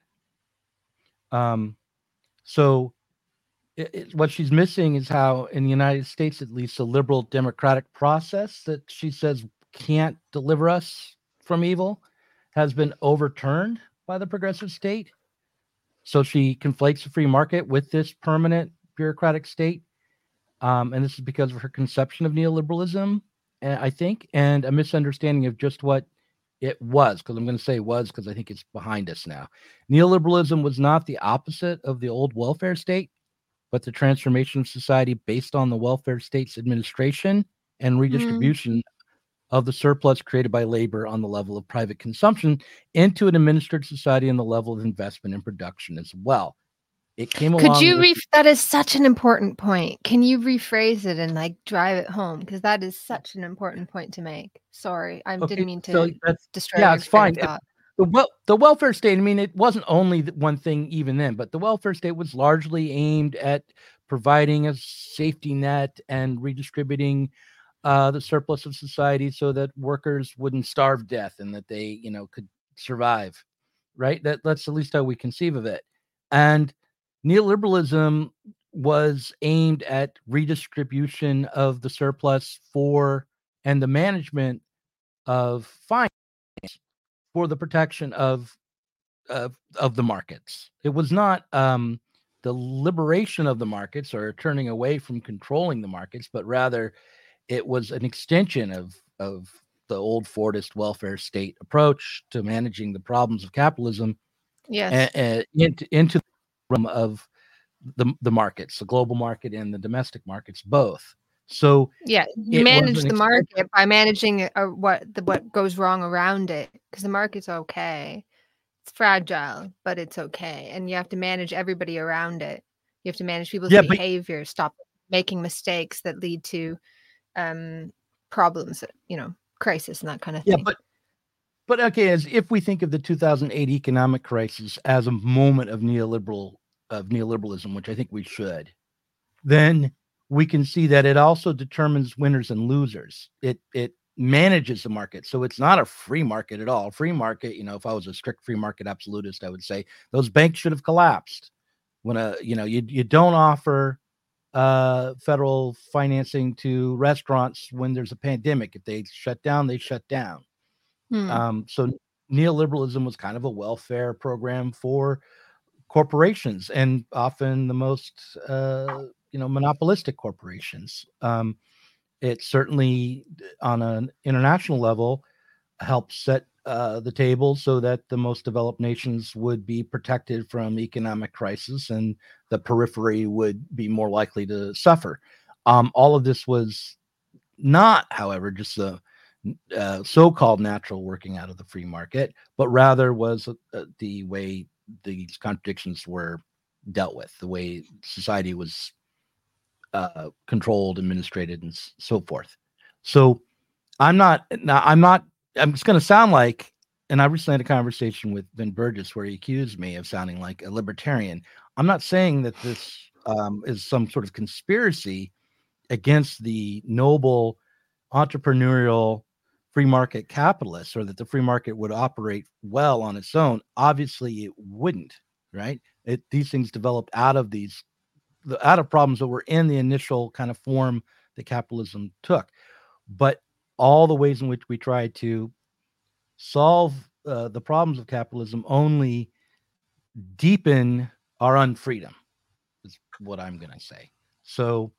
So what she's missing is how, in the United States, at least, a liberal democratic process that she says can't deliver us from evil has been overturned by the progressive state. So she conflates the free market with this permanent bureaucratic state. And this is because of her conception of neoliberalism, I think, and a misunderstanding of just what it was, because I'm going to say was because I think it's behind us now. Neoliberalism was not the opposite of the old welfare state, but the transformation of society based on the welfare state's administration and redistribution of the surplus created by labor on the level of private consumption into an administered society on the level of investment and production as well. It came along. Could you that is such an important point. Can you rephrase it and like drive it home? Because that is such an important point to make. Sorry, I didn't mean to destroy. Yeah, it's fine. The welfare state, I mean, it wasn't only one thing even then, but the welfare state was largely aimed at providing a safety net and redistributing the surplus of society so that workers wouldn't starve to death and that they, could survive, right? That's at least how we conceive of it. And neoliberalism was aimed at redistribution of the surplus and the management of finance for the protection of the markets. It was not the liberation of the markets or turning away from controlling the markets, but rather it was an extension of the old Fordist welfare state approach to managing the problems of capitalism. Yes, into the realm of the markets, the global market and the domestic markets, both. So yeah, you manage the market by managing what goes wrong around it, because the market's okay. It's fragile, but it's okay, and you have to manage everybody around it. You have to manage people's behavior, stop making mistakes that lead to problems, crisis and that kind of thing. Yeah, but okay, as if we think of the 2008 economic crisis as a moment of neoliberalism, which I think we should, then we can see that it also determines winners and losers. It manages the market. So it's not a free market at all. Free market, if I was a strict free market absolutist, I would say those banks should have collapsed. When you don't offer federal financing to restaurants when there's a pandemic. If they shut down, they shut down. So neoliberalism was kind of a welfare program for corporations, and often the most monopolistic corporations. It certainly, on an international level, helped set the table so that the most developed nations would be protected from economic crisis and the periphery would be more likely to suffer. All of this was not, however, just a so-called natural working out of the free market, but rather was the way these contradictions were dealt with, the way society was controlled, administrated, and so forth. So I'm just going to sound like, and I recently had a conversation with Ben Burgess where he accused me of sounding like a libertarian. I'm not saying that this is some sort of conspiracy against the noble entrepreneurial free market capitalists, or that the free market would operate well on its own. Obviously it wouldn't, right? These things developed out of problems that were in the initial kind of form that capitalism took. But all the ways in which we try to solve the problems of capitalism only deepen our unfreedom, is what I'm going to say. So,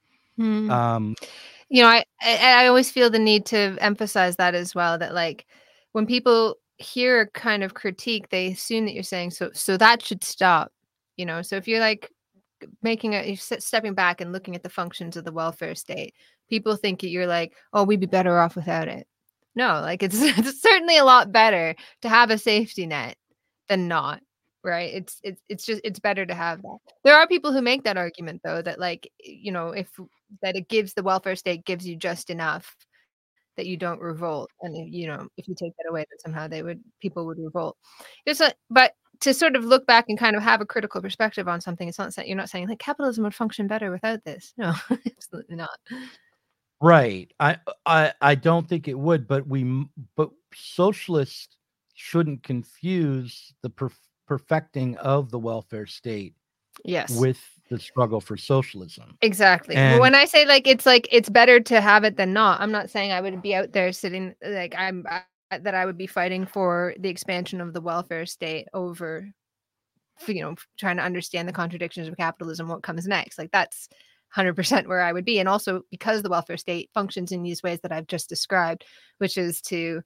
I always feel the need to emphasize that as well, that like when people hear kind of critique, they assume that you're saying, so that should stop, so if you're like you're stepping back and looking at the functions of the welfare state, people think that you're like, oh, we'd be better off without it. No, like it's certainly a lot better to have a safety net than not, right? It's better to have that. There are people who make that argument though, that like, if the welfare state gives you just enough that you don't revolt, and if you take that away, then somehow people would revolt. But to sort of look back and kind of have a critical perspective on something, it's not that you're not saying like capitalism would function better without this. No, absolutely not. Right. I don't think it would, but socialists shouldn't confuse the perfecting of the welfare state with the struggle for socialism. Exactly. And when I say it's better to have it than not, I'm not saying I would be out there sitting like that I would be fighting for the expansion of the welfare state over, trying to understand the contradictions of capitalism, what comes next. Like that's 100% where I would be. And also because the welfare state functions in these ways that I've just described, which is to,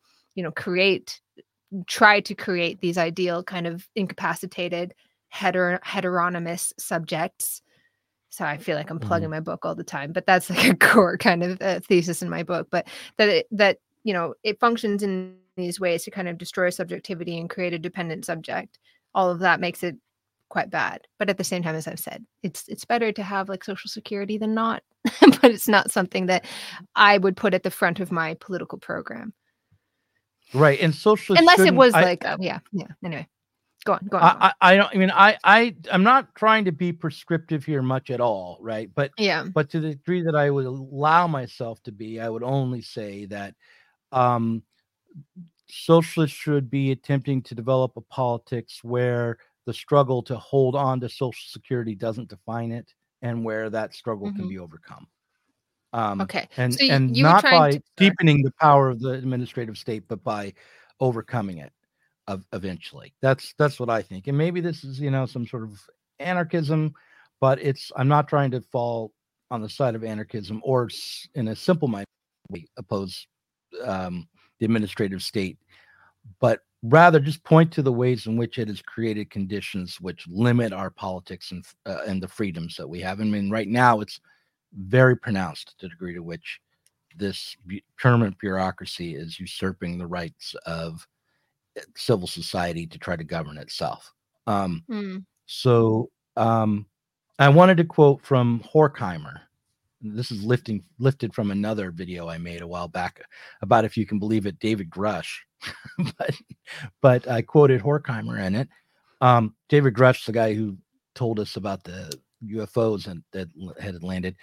try to create these ideal kind of incapacitated heteronymous subjects. So I feel like I'm plugging my book all the time, but that's like a core kind of thesis in my book. But that it functions in these ways to kind of destroy subjectivity and create a dependent subject. All of that makes it quite bad. But at the same time, as I've said, it's better to have like Social Security than not. But it's not something that I would put at the front of my political program. Right. And socialists, unless it was anyway. Go on. I'm not trying to be prescriptive here much at all, right? But to the degree that I would allow myself to be, I would only say that socialists should be attempting to develop a politics where the struggle to hold on to Social Security doesn't define it, and where that struggle can be overcome. Okay. And so and not by deepening the power of the administrative state, but by overcoming it eventually. That's what I think. And maybe this is, some sort of anarchism, but I'm not trying to fall on the side of anarchism or in a simple minded way oppose the administrative state, but rather just point to the ways in which it has created conditions which limit our politics and the freedoms that we have. I mean, right now it's very pronounced to the degree to which this permanent bureaucracy is usurping the rights of civil society to try to govern itself. So I wanted to quote from Horkheimer. This is lifted from another video I made a while back about, if you can believe it, David Grush. but I quoted Horkheimer in it. David Grush, the guy who told us about the UFOs that had landed.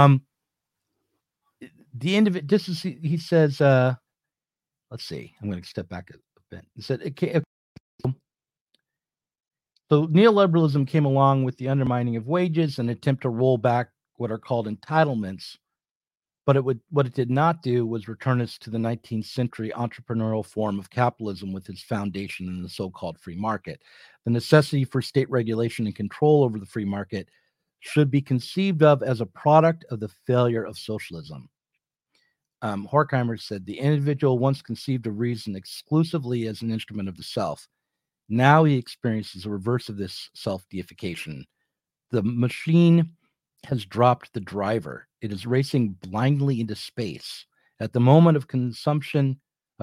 The end of it, he says, let's see, I'm going to step back a bit. He said, so neoliberalism came along with the undermining of wages and attempt to roll back what are called entitlements, but what it did not do was return us to the 19th century entrepreneurial form of capitalism with its foundation in the so-called free market. The necessity for state regulation and control over the free market should be conceived of as a product of the failure of socialism. Horkheimer said, the individual once conceived of reason exclusively as an instrument of the self. Now he experiences a reverse of this self-deification. The machine has dropped the driver. It is racing blindly into space. At the moment of consummation,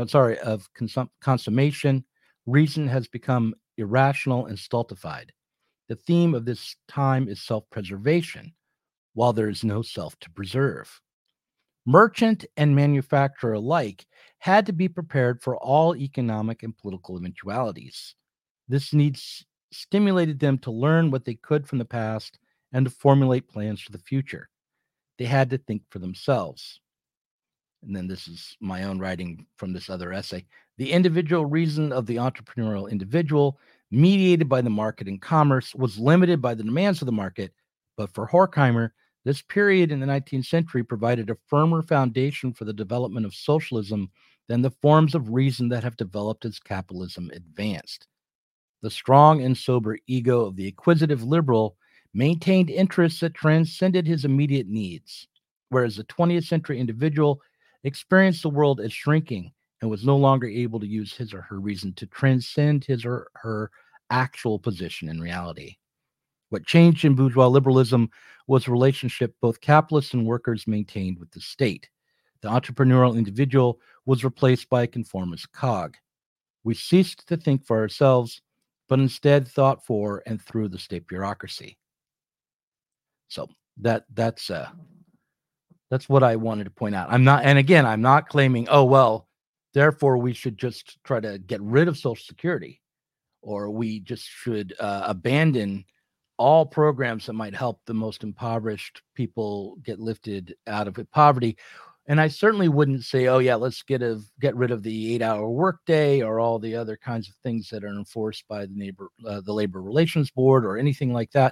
reason has become irrational and stultified. The theme of this time is self-preservation, while there is no self to preserve. Merchant and manufacturer alike had to be prepared for all economic and political eventualities. This needs stimulated them to learn what they could from the past and to formulate plans for the future. they had to think for themselves. And then this is my own writing from this other essay. The individual reason of the entrepreneurial individual, mediated by the market and commerce, was limited by the demands of the market. But for Horkheimer, this period in the 19th century provided a firmer foundation for the development of socialism than the forms of reason that have developed as capitalism advanced. The strong and sober ego of the acquisitive liberal maintained interests that transcended his immediate needs, whereas the 20th century individual experienced the world as shrinking and was no longer able to use his or her reason to transcend his or her actual position in reality. What changed in bourgeois liberalism was the relationship both capitalists and workers maintained with the state. The entrepreneurial individual was replaced by a conformist cog. We ceased to think for ourselves, but instead thought for and through the state bureaucracy. So that's what I wanted to point out. I'm not claiming, oh, well, therefore we should just try to get rid of Social Security, or we just should abandon all programs that might help the most impoverished people get lifted out of poverty. And I certainly wouldn't say, oh yeah, let's get rid of the 8-hour workday or all the other kinds of things that are enforced by the Labor Relations Board or anything like that.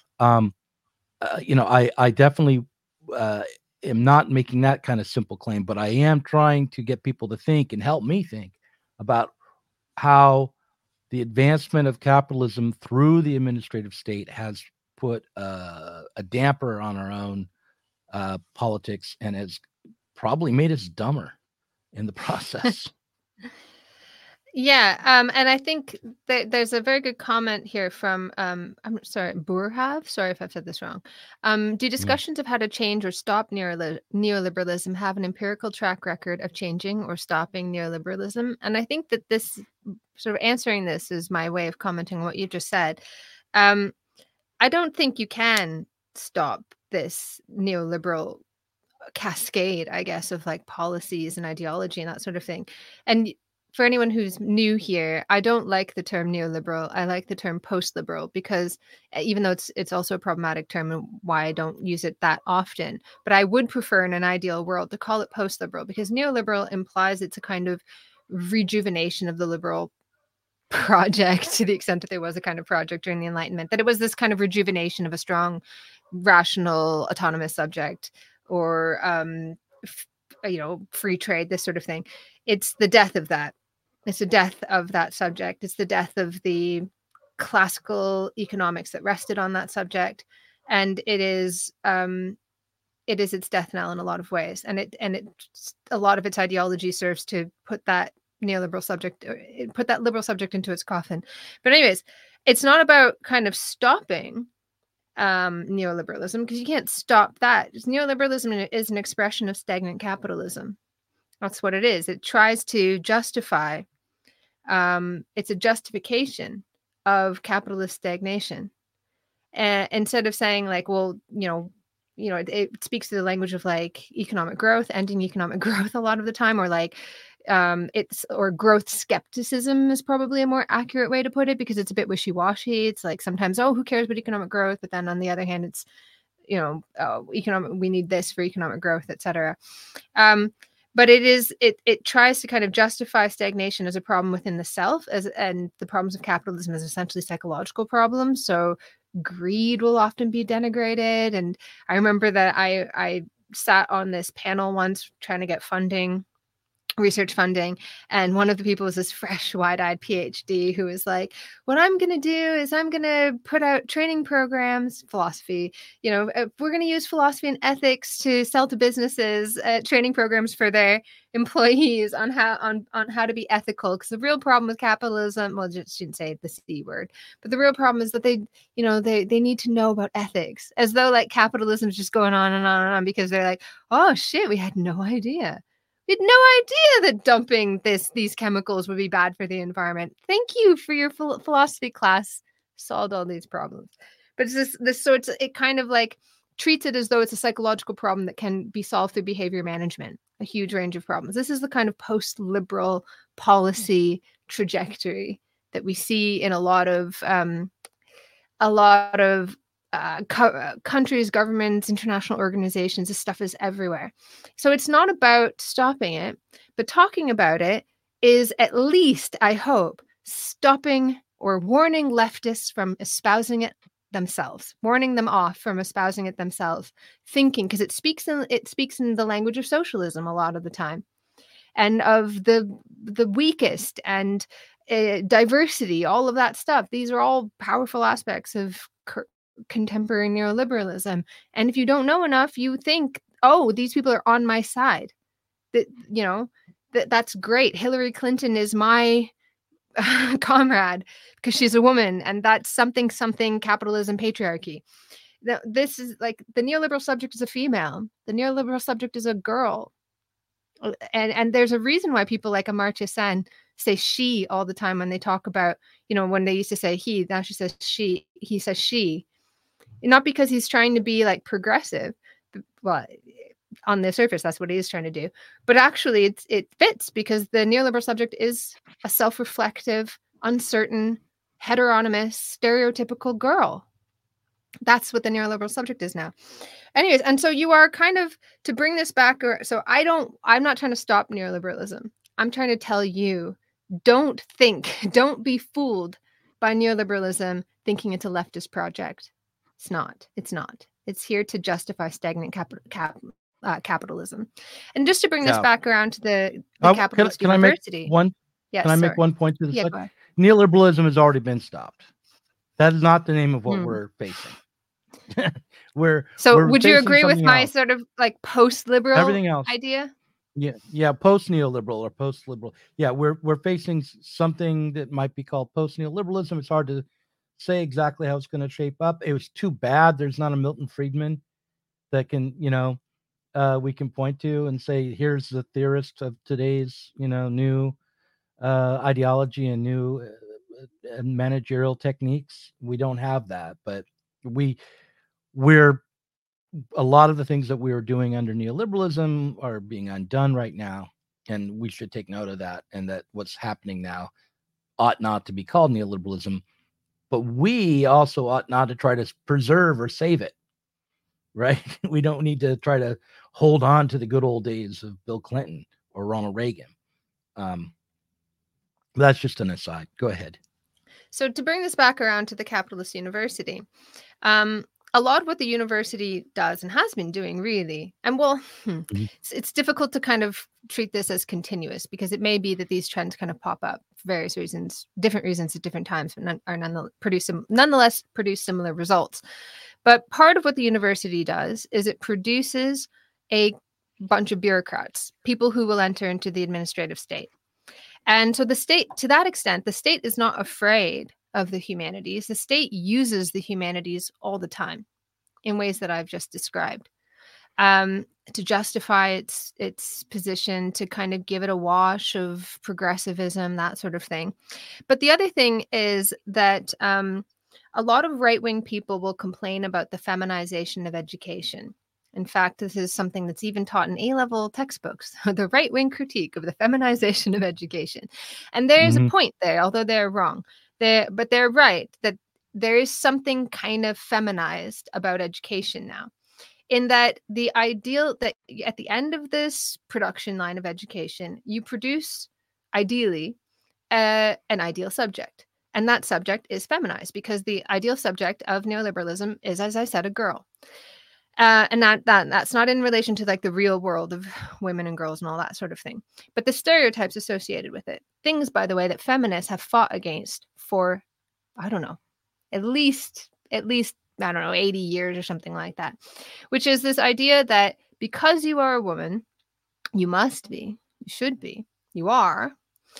I definitely am not making that kind of simple claim, but I am trying to get people to think and help me think about how the advancement of capitalism through the administrative state has put a damper on our own politics and has probably made us dumber in the process. Yeah, and I think that there's a very good comment here from I'm sorry, Burhav. Sorry if I've said this wrong. Do discussions of how to change or stop neoliberalism have an empirical track record of changing or stopping neoliberalism? And I think that this sort of answering this is my way of commenting on what you've just said. I don't think you can stop this neoliberal cascade, I guess, of like policies and ideology and that sort of thing. And for anyone who's new here, I don't like the term neoliberal. I like the term post-liberal because even though it's also a problematic term and why I don't use it that often, but I would prefer in an ideal world to call it post-liberal because neoliberal implies it's a kind of rejuvenation of the liberal project to the extent that there was a kind of project during the Enlightenment, that it was this kind of rejuvenation of a strong, rational, autonomous subject or, free trade, this sort of thing. It's the death of that. It's the death of that subject. It's the death of the classical economics that rested on that subject. And it is its death knell in a lot of ways. And a lot of its ideology serves to put that neoliberal subject, put that liberal subject into its coffin. But anyways, it's not about kind of stopping neoliberalism because you can't stop that. Neoliberalism is an expression of stagnant capitalism. That's what it is. It tries to justify, it's a justification of capitalist stagnation. And instead of saying like, well, it speaks to the language of like economic growth, ending economic growth a lot of the time, or like or growth skepticism is probably a more accurate way to put it because it's a bit wishy-washy. It's like sometimes, oh, who cares about economic growth? But then on the other hand, it's, we need this for economic growth, etc. But it tries to kind of justify stagnation as a problem within the self, and the problems of capitalism as essentially psychological problems. So greed will often be denigrated. And I remember that I sat on this panel once trying to get research funding, and one of the people was this fresh, wide-eyed PhD who was like, what I'm going to do is I'm going to put out training programs, philosophy, we're going to use philosophy and ethics to sell to businesses, training programs for their employees on how to be ethical, because the real problem with capitalism, well, just shouldn't say the C word, but the real problem is that they need to know about ethics, as though like capitalism is just going on and on and on because they're like, oh shit, we had no idea. We had no idea that dumping these chemicals would be bad for the environment. Thank you for your philosophy class. Solved all these problems. But it's it kind of like treats it as though it's a psychological problem that can be solved through behavior management, a huge range of problems. This is the kind of post-liberal policy trajectory that we see in a lot of countries, governments, international organizations. This stuff is everywhere. So it's not about stopping it, but talking about it is at least, I hope, stopping or warning leftists from espousing it themselves, warning them off from espousing it themselves, thinking, because it speaks in the language of socialism a lot of the time, and of the weakest, and diversity, all of that stuff. These are all powerful aspects of contemporary neoliberalism. And if you don't know enough, you think, oh, these people are on my side. That, you know, that's great. Hillary Clinton is my comrade because she's a woman, and that's something capitalism, patriarchy. Now, this is like the neoliberal subject is a female. The neoliberal subject is a girl. And there's a reason why people like Amartya Sen say she all the time when they talk about, you know, when they used to say he, now she says she, he says she. Not because he's trying to be like progressive, well, on the surface, that's what he is trying to do. But actually, it fits because the neoliberal subject is a self-reflective, uncertain, heteronymous, stereotypical girl. That's what the neoliberal subject is now. Anyways, and so you are kind of, to bring this back, so I'm not trying to stop neoliberalism. I'm trying to tell you, don't be fooled by neoliberalism thinking it's a leftist project. It's not. It's here to justify stagnant capitalism. And just to bring this back around to the capitalist university. Can I make one point to the side? Neoliberalism has already been stopped. That is not the name of what we're facing. Would you agree with my sort of like post-liberal everything else idea? Yeah, post-neoliberal or post-liberal. Yeah, we're facing something that might be called post-neoliberalism. It's hard to say exactly how it's going to shape up. It was too bad there's not a Milton Friedman that can, we can point to and say, here's the theorist of today's, new ideology and new managerial techniques. We don't have that, but we're a lot of the things that we were doing under neoliberalism are being undone right now, and we should take note of that, and that what's happening now ought not to be called neoliberalism, but we also ought not to try to preserve or save it, right? We don't need to try to hold on to the good old days of Bill Clinton or Ronald Reagan. That's just an aside. Go ahead. So to bring this back around to the capitalist university, a lot of what the university does and has been doing really, and it's difficult to kind of treat this as continuous because it may be that these trends kind of pop up for various reasons, different reasons at different times, but nonetheless produce similar results. But part of what the university does is it produces a bunch of bureaucrats, people who will enter into the administrative state. And so the state, to that extent, the state is not afraid of the humanities. The state uses the humanities all the time in ways that I've just described, to justify its position, to kind of give it a wash of progressivism, that sort of thing. But the other thing is that a lot of right-wing people will complain about the feminization of education. In fact, this is something that's even taught in A-level textbooks, the right-wing critique of the feminization of education. And there's a point there, although they're wrong. But they're right that there is something kind of feminized about education now, in that the ideal that at the end of this production line of education, you produce ideally an ideal subject. And that subject is feminized because the ideal subject of neoliberalism is, as I said, a girl. And that's not in relation to like the real world of women and girls and all that sort of thing, but the stereotypes associated with it. Things, by the way, that feminists have fought against for, I don't know, at least, I don't know, 80 years or something like that, which is this idea that because you are a woman, you must be, you should be, you are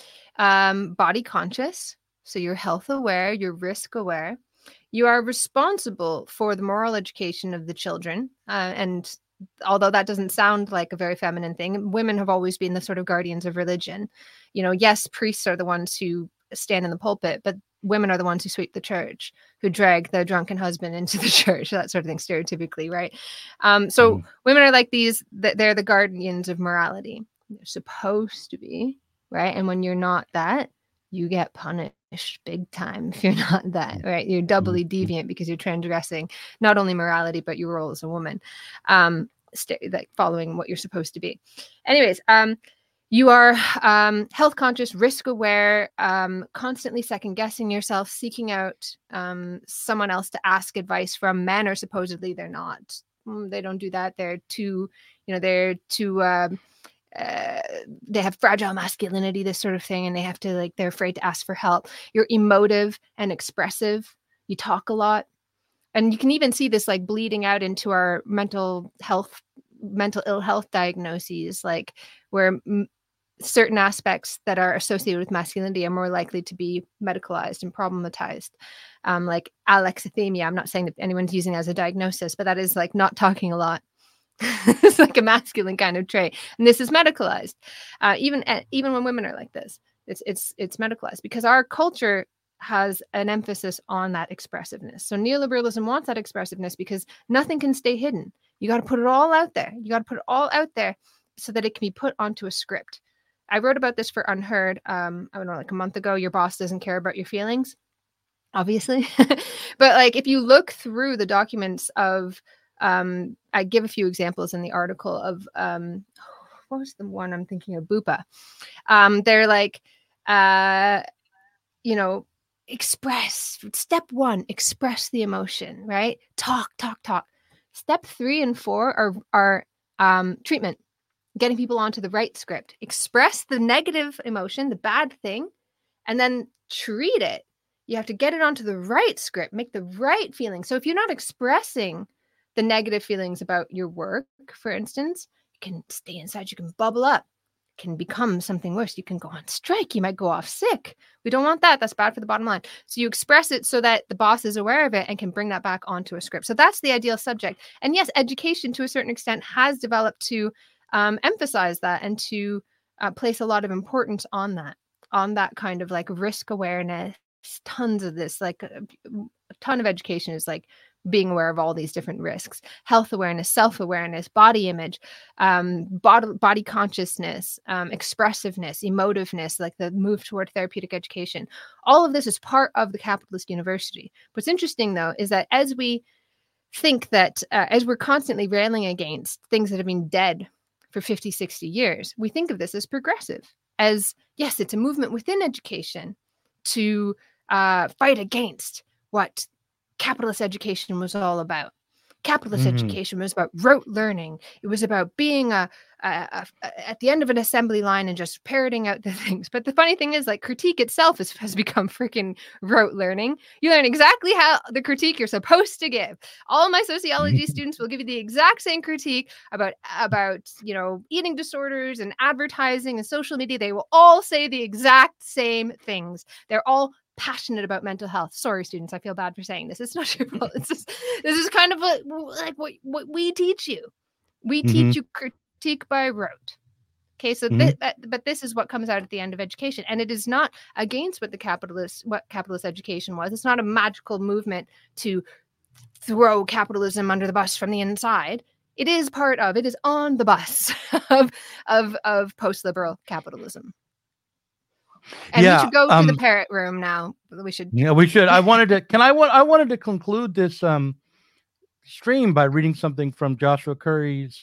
body conscious. So you're health aware, you're risk aware. You are responsible for the moral education of the children. And although that doesn't sound like a very feminine thing, women have always been the sort of guardians of religion. Yes, priests are the ones who stand in the pulpit, but women are the ones who sweep the church, who drag their drunken husband into the church, that sort of thing, stereotypically, right? So women are like these, they're the guardians of morality. They're supposed to be, right? And when you're not that, you get punished. big time if you're not that, right? You're doubly deviant because you're transgressing not only morality, but your role as a woman, like following what you're supposed to be. Anyways, you are health conscious, risk aware, constantly second guessing yourself, seeking out someone else to ask advice from. Men are supposedly, they're not. They don't do that. They're too, they're too, they have fragile masculinity, this sort of thing. And they have to, like, they're afraid to ask for help. You're emotive and expressive. You talk a lot. And you can even see this like bleeding out into our mental ill health diagnoses, like where certain aspects that are associated with masculinity are more likely to be medicalized and problematized, like alexithymia. I'm not saying that anyone's using it as a diagnosis, but that is like not talking a lot. It's like a masculine kind of trait, and this is medicalized. Even when women are like this, it's medicalized because our culture has an emphasis on that expressiveness. So neoliberalism wants that expressiveness because nothing can stay hidden. You got to put it all out there. You got to put it all out there so that it can be put onto a script. I wrote about this for Unheard, I don't know, like a month ago. Your boss doesn't care about your feelings, obviously. But like, if you look through the documents of, I give a few examples in the article of, what was the one I'm thinking of? Bupa. They're like, express. Step 1, express the emotion, right? Talk. Step 3 and 4 are treatment. Getting people onto the right script. Express the negative emotion, the bad thing, and then treat it. You have to get it onto the right script, make the right feeling. So if you're not expressing the negative feelings about your work, for instance, you can stay inside, you can bubble up, can become something worse. You can go on strike. You might go off sick. We don't want that. That's bad for the bottom line. So you express it so that the boss is aware of it and can bring that back onto a script. So that's the ideal subject. And yes, education to a certain extent has developed to emphasize that and to place a lot of importance on that kind of like risk awareness. Tons of this, like a ton of education is like being aware of all these different risks, health awareness, self-awareness, body image, body consciousness, expressiveness, emotiveness, like the move toward therapeutic education. All of this is part of the capitalist university. What's interesting though, is that as we think that, as we're constantly railing against things that have been dead for 50, 60 years, we think of this as progressive, as yes, it's a movement within education to fight against what capitalist education was all about. Capitalist education was about rote learning. It was about being at the end of an assembly line and just parroting out the things. But the funny thing is, like, critique itself has become freaking rote learning. You learn exactly how the critique you're supposed to give. All my sociology students will give you the exact same critique about eating disorders and advertising and social media. They will all say the exact same things. They're all passionate about mental health. Sorry, students, I feel bad for saying this. It's not your fault. It's just, this is kind of like what we teach you. We teach you critique by rote. Okay, so but this is what comes out at the end of education, and it is not against what capitalist education was. It's not a magical movement to throw capitalism under the bus from the inside. It is on the bus of post-liberal capitalism. And we should go to the parrot room now. We should. Yeah, we should. I wanted to conclude this stream by reading something from Joshua Courier's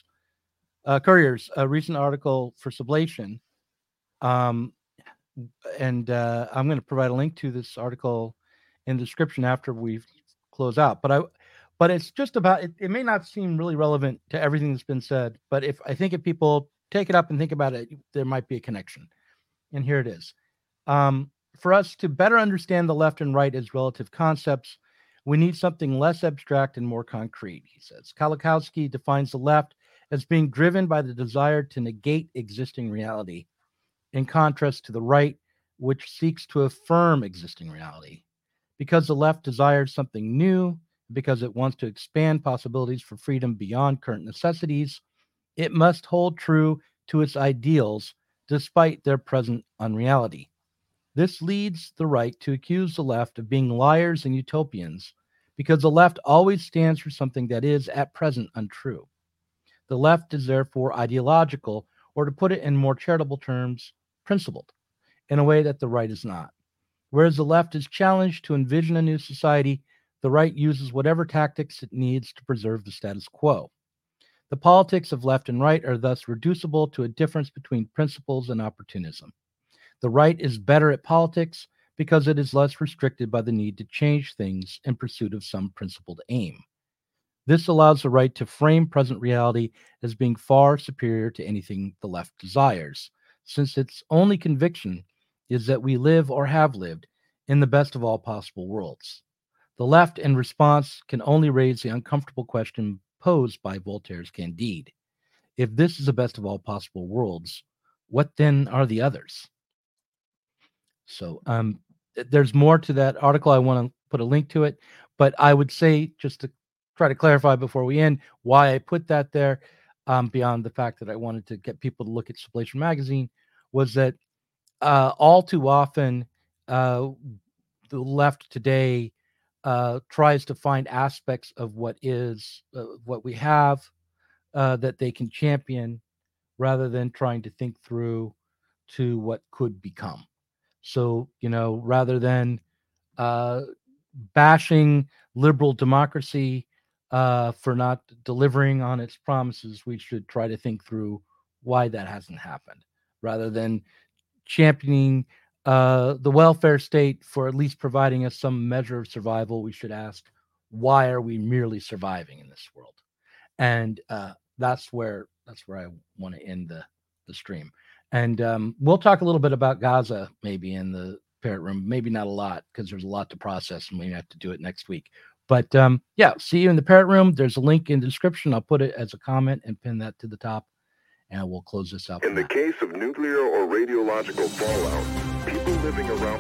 recent article for Sublation. And I'm going to provide a link to this article in the description after we close out. But it's just about it. It may not seem really relevant to everything that's been said, but if people take it up and think about it, there might be a connection. And here it is. For us to better understand the left and right as relative concepts, we need something less abstract and more concrete, he says. Kolakowski defines the left as being driven by the desire to negate existing reality, in contrast to the right, which seeks to affirm existing reality. Because the left desires something new, because it wants to expand possibilities for freedom beyond current necessities, it must hold true to its ideals despite their present unreality. This leads the right to accuse the left of being liars and utopians, because the left always stands for something that is, at present, untrue. The left is therefore ideological, or to put it in more charitable terms, principled, in a way that the right is not. Whereas the left is challenged to envision a new society, the right uses whatever tactics it needs to preserve the status quo. The politics of left and right are thus reducible to a difference between principles and opportunism. The right is better at politics because it is less restricted by the need to change things in pursuit of some principled aim. This allows the right to frame present reality as being far superior to anything the left desires, since its only conviction is that we live or have lived in the best of all possible worlds. The left, in response, can only raise the uncomfortable question posed by Voltaire's Candide. If this is the best of all possible worlds, what then are the others? So there's more to that article. I want to put a link to it, but I would say, just to try to clarify before we end, why I put that there, beyond the fact that I wanted to get people to look at Sublation Magazine, was that all too often the left today tries to find aspects of what is what we have that they can champion, rather than trying to think through to what could become. So, rather than bashing liberal democracy for not delivering on its promises, we should try to think through why that hasn't happened, rather than championing the welfare state for at least providing us some measure of survival. We should ask, why are we merely surviving in this world? And that's where I want to end the stream. And we'll talk a little bit about Gaza maybe in the Parrot Room, maybe not a lot, because there's a lot to process and we have to do it next week. But yeah, see you in the Parrot Room. There's a link in the description. I'll put it as a comment and pin that to the top, and we'll close this up. In the case of nuclear or radiological fallout, people living around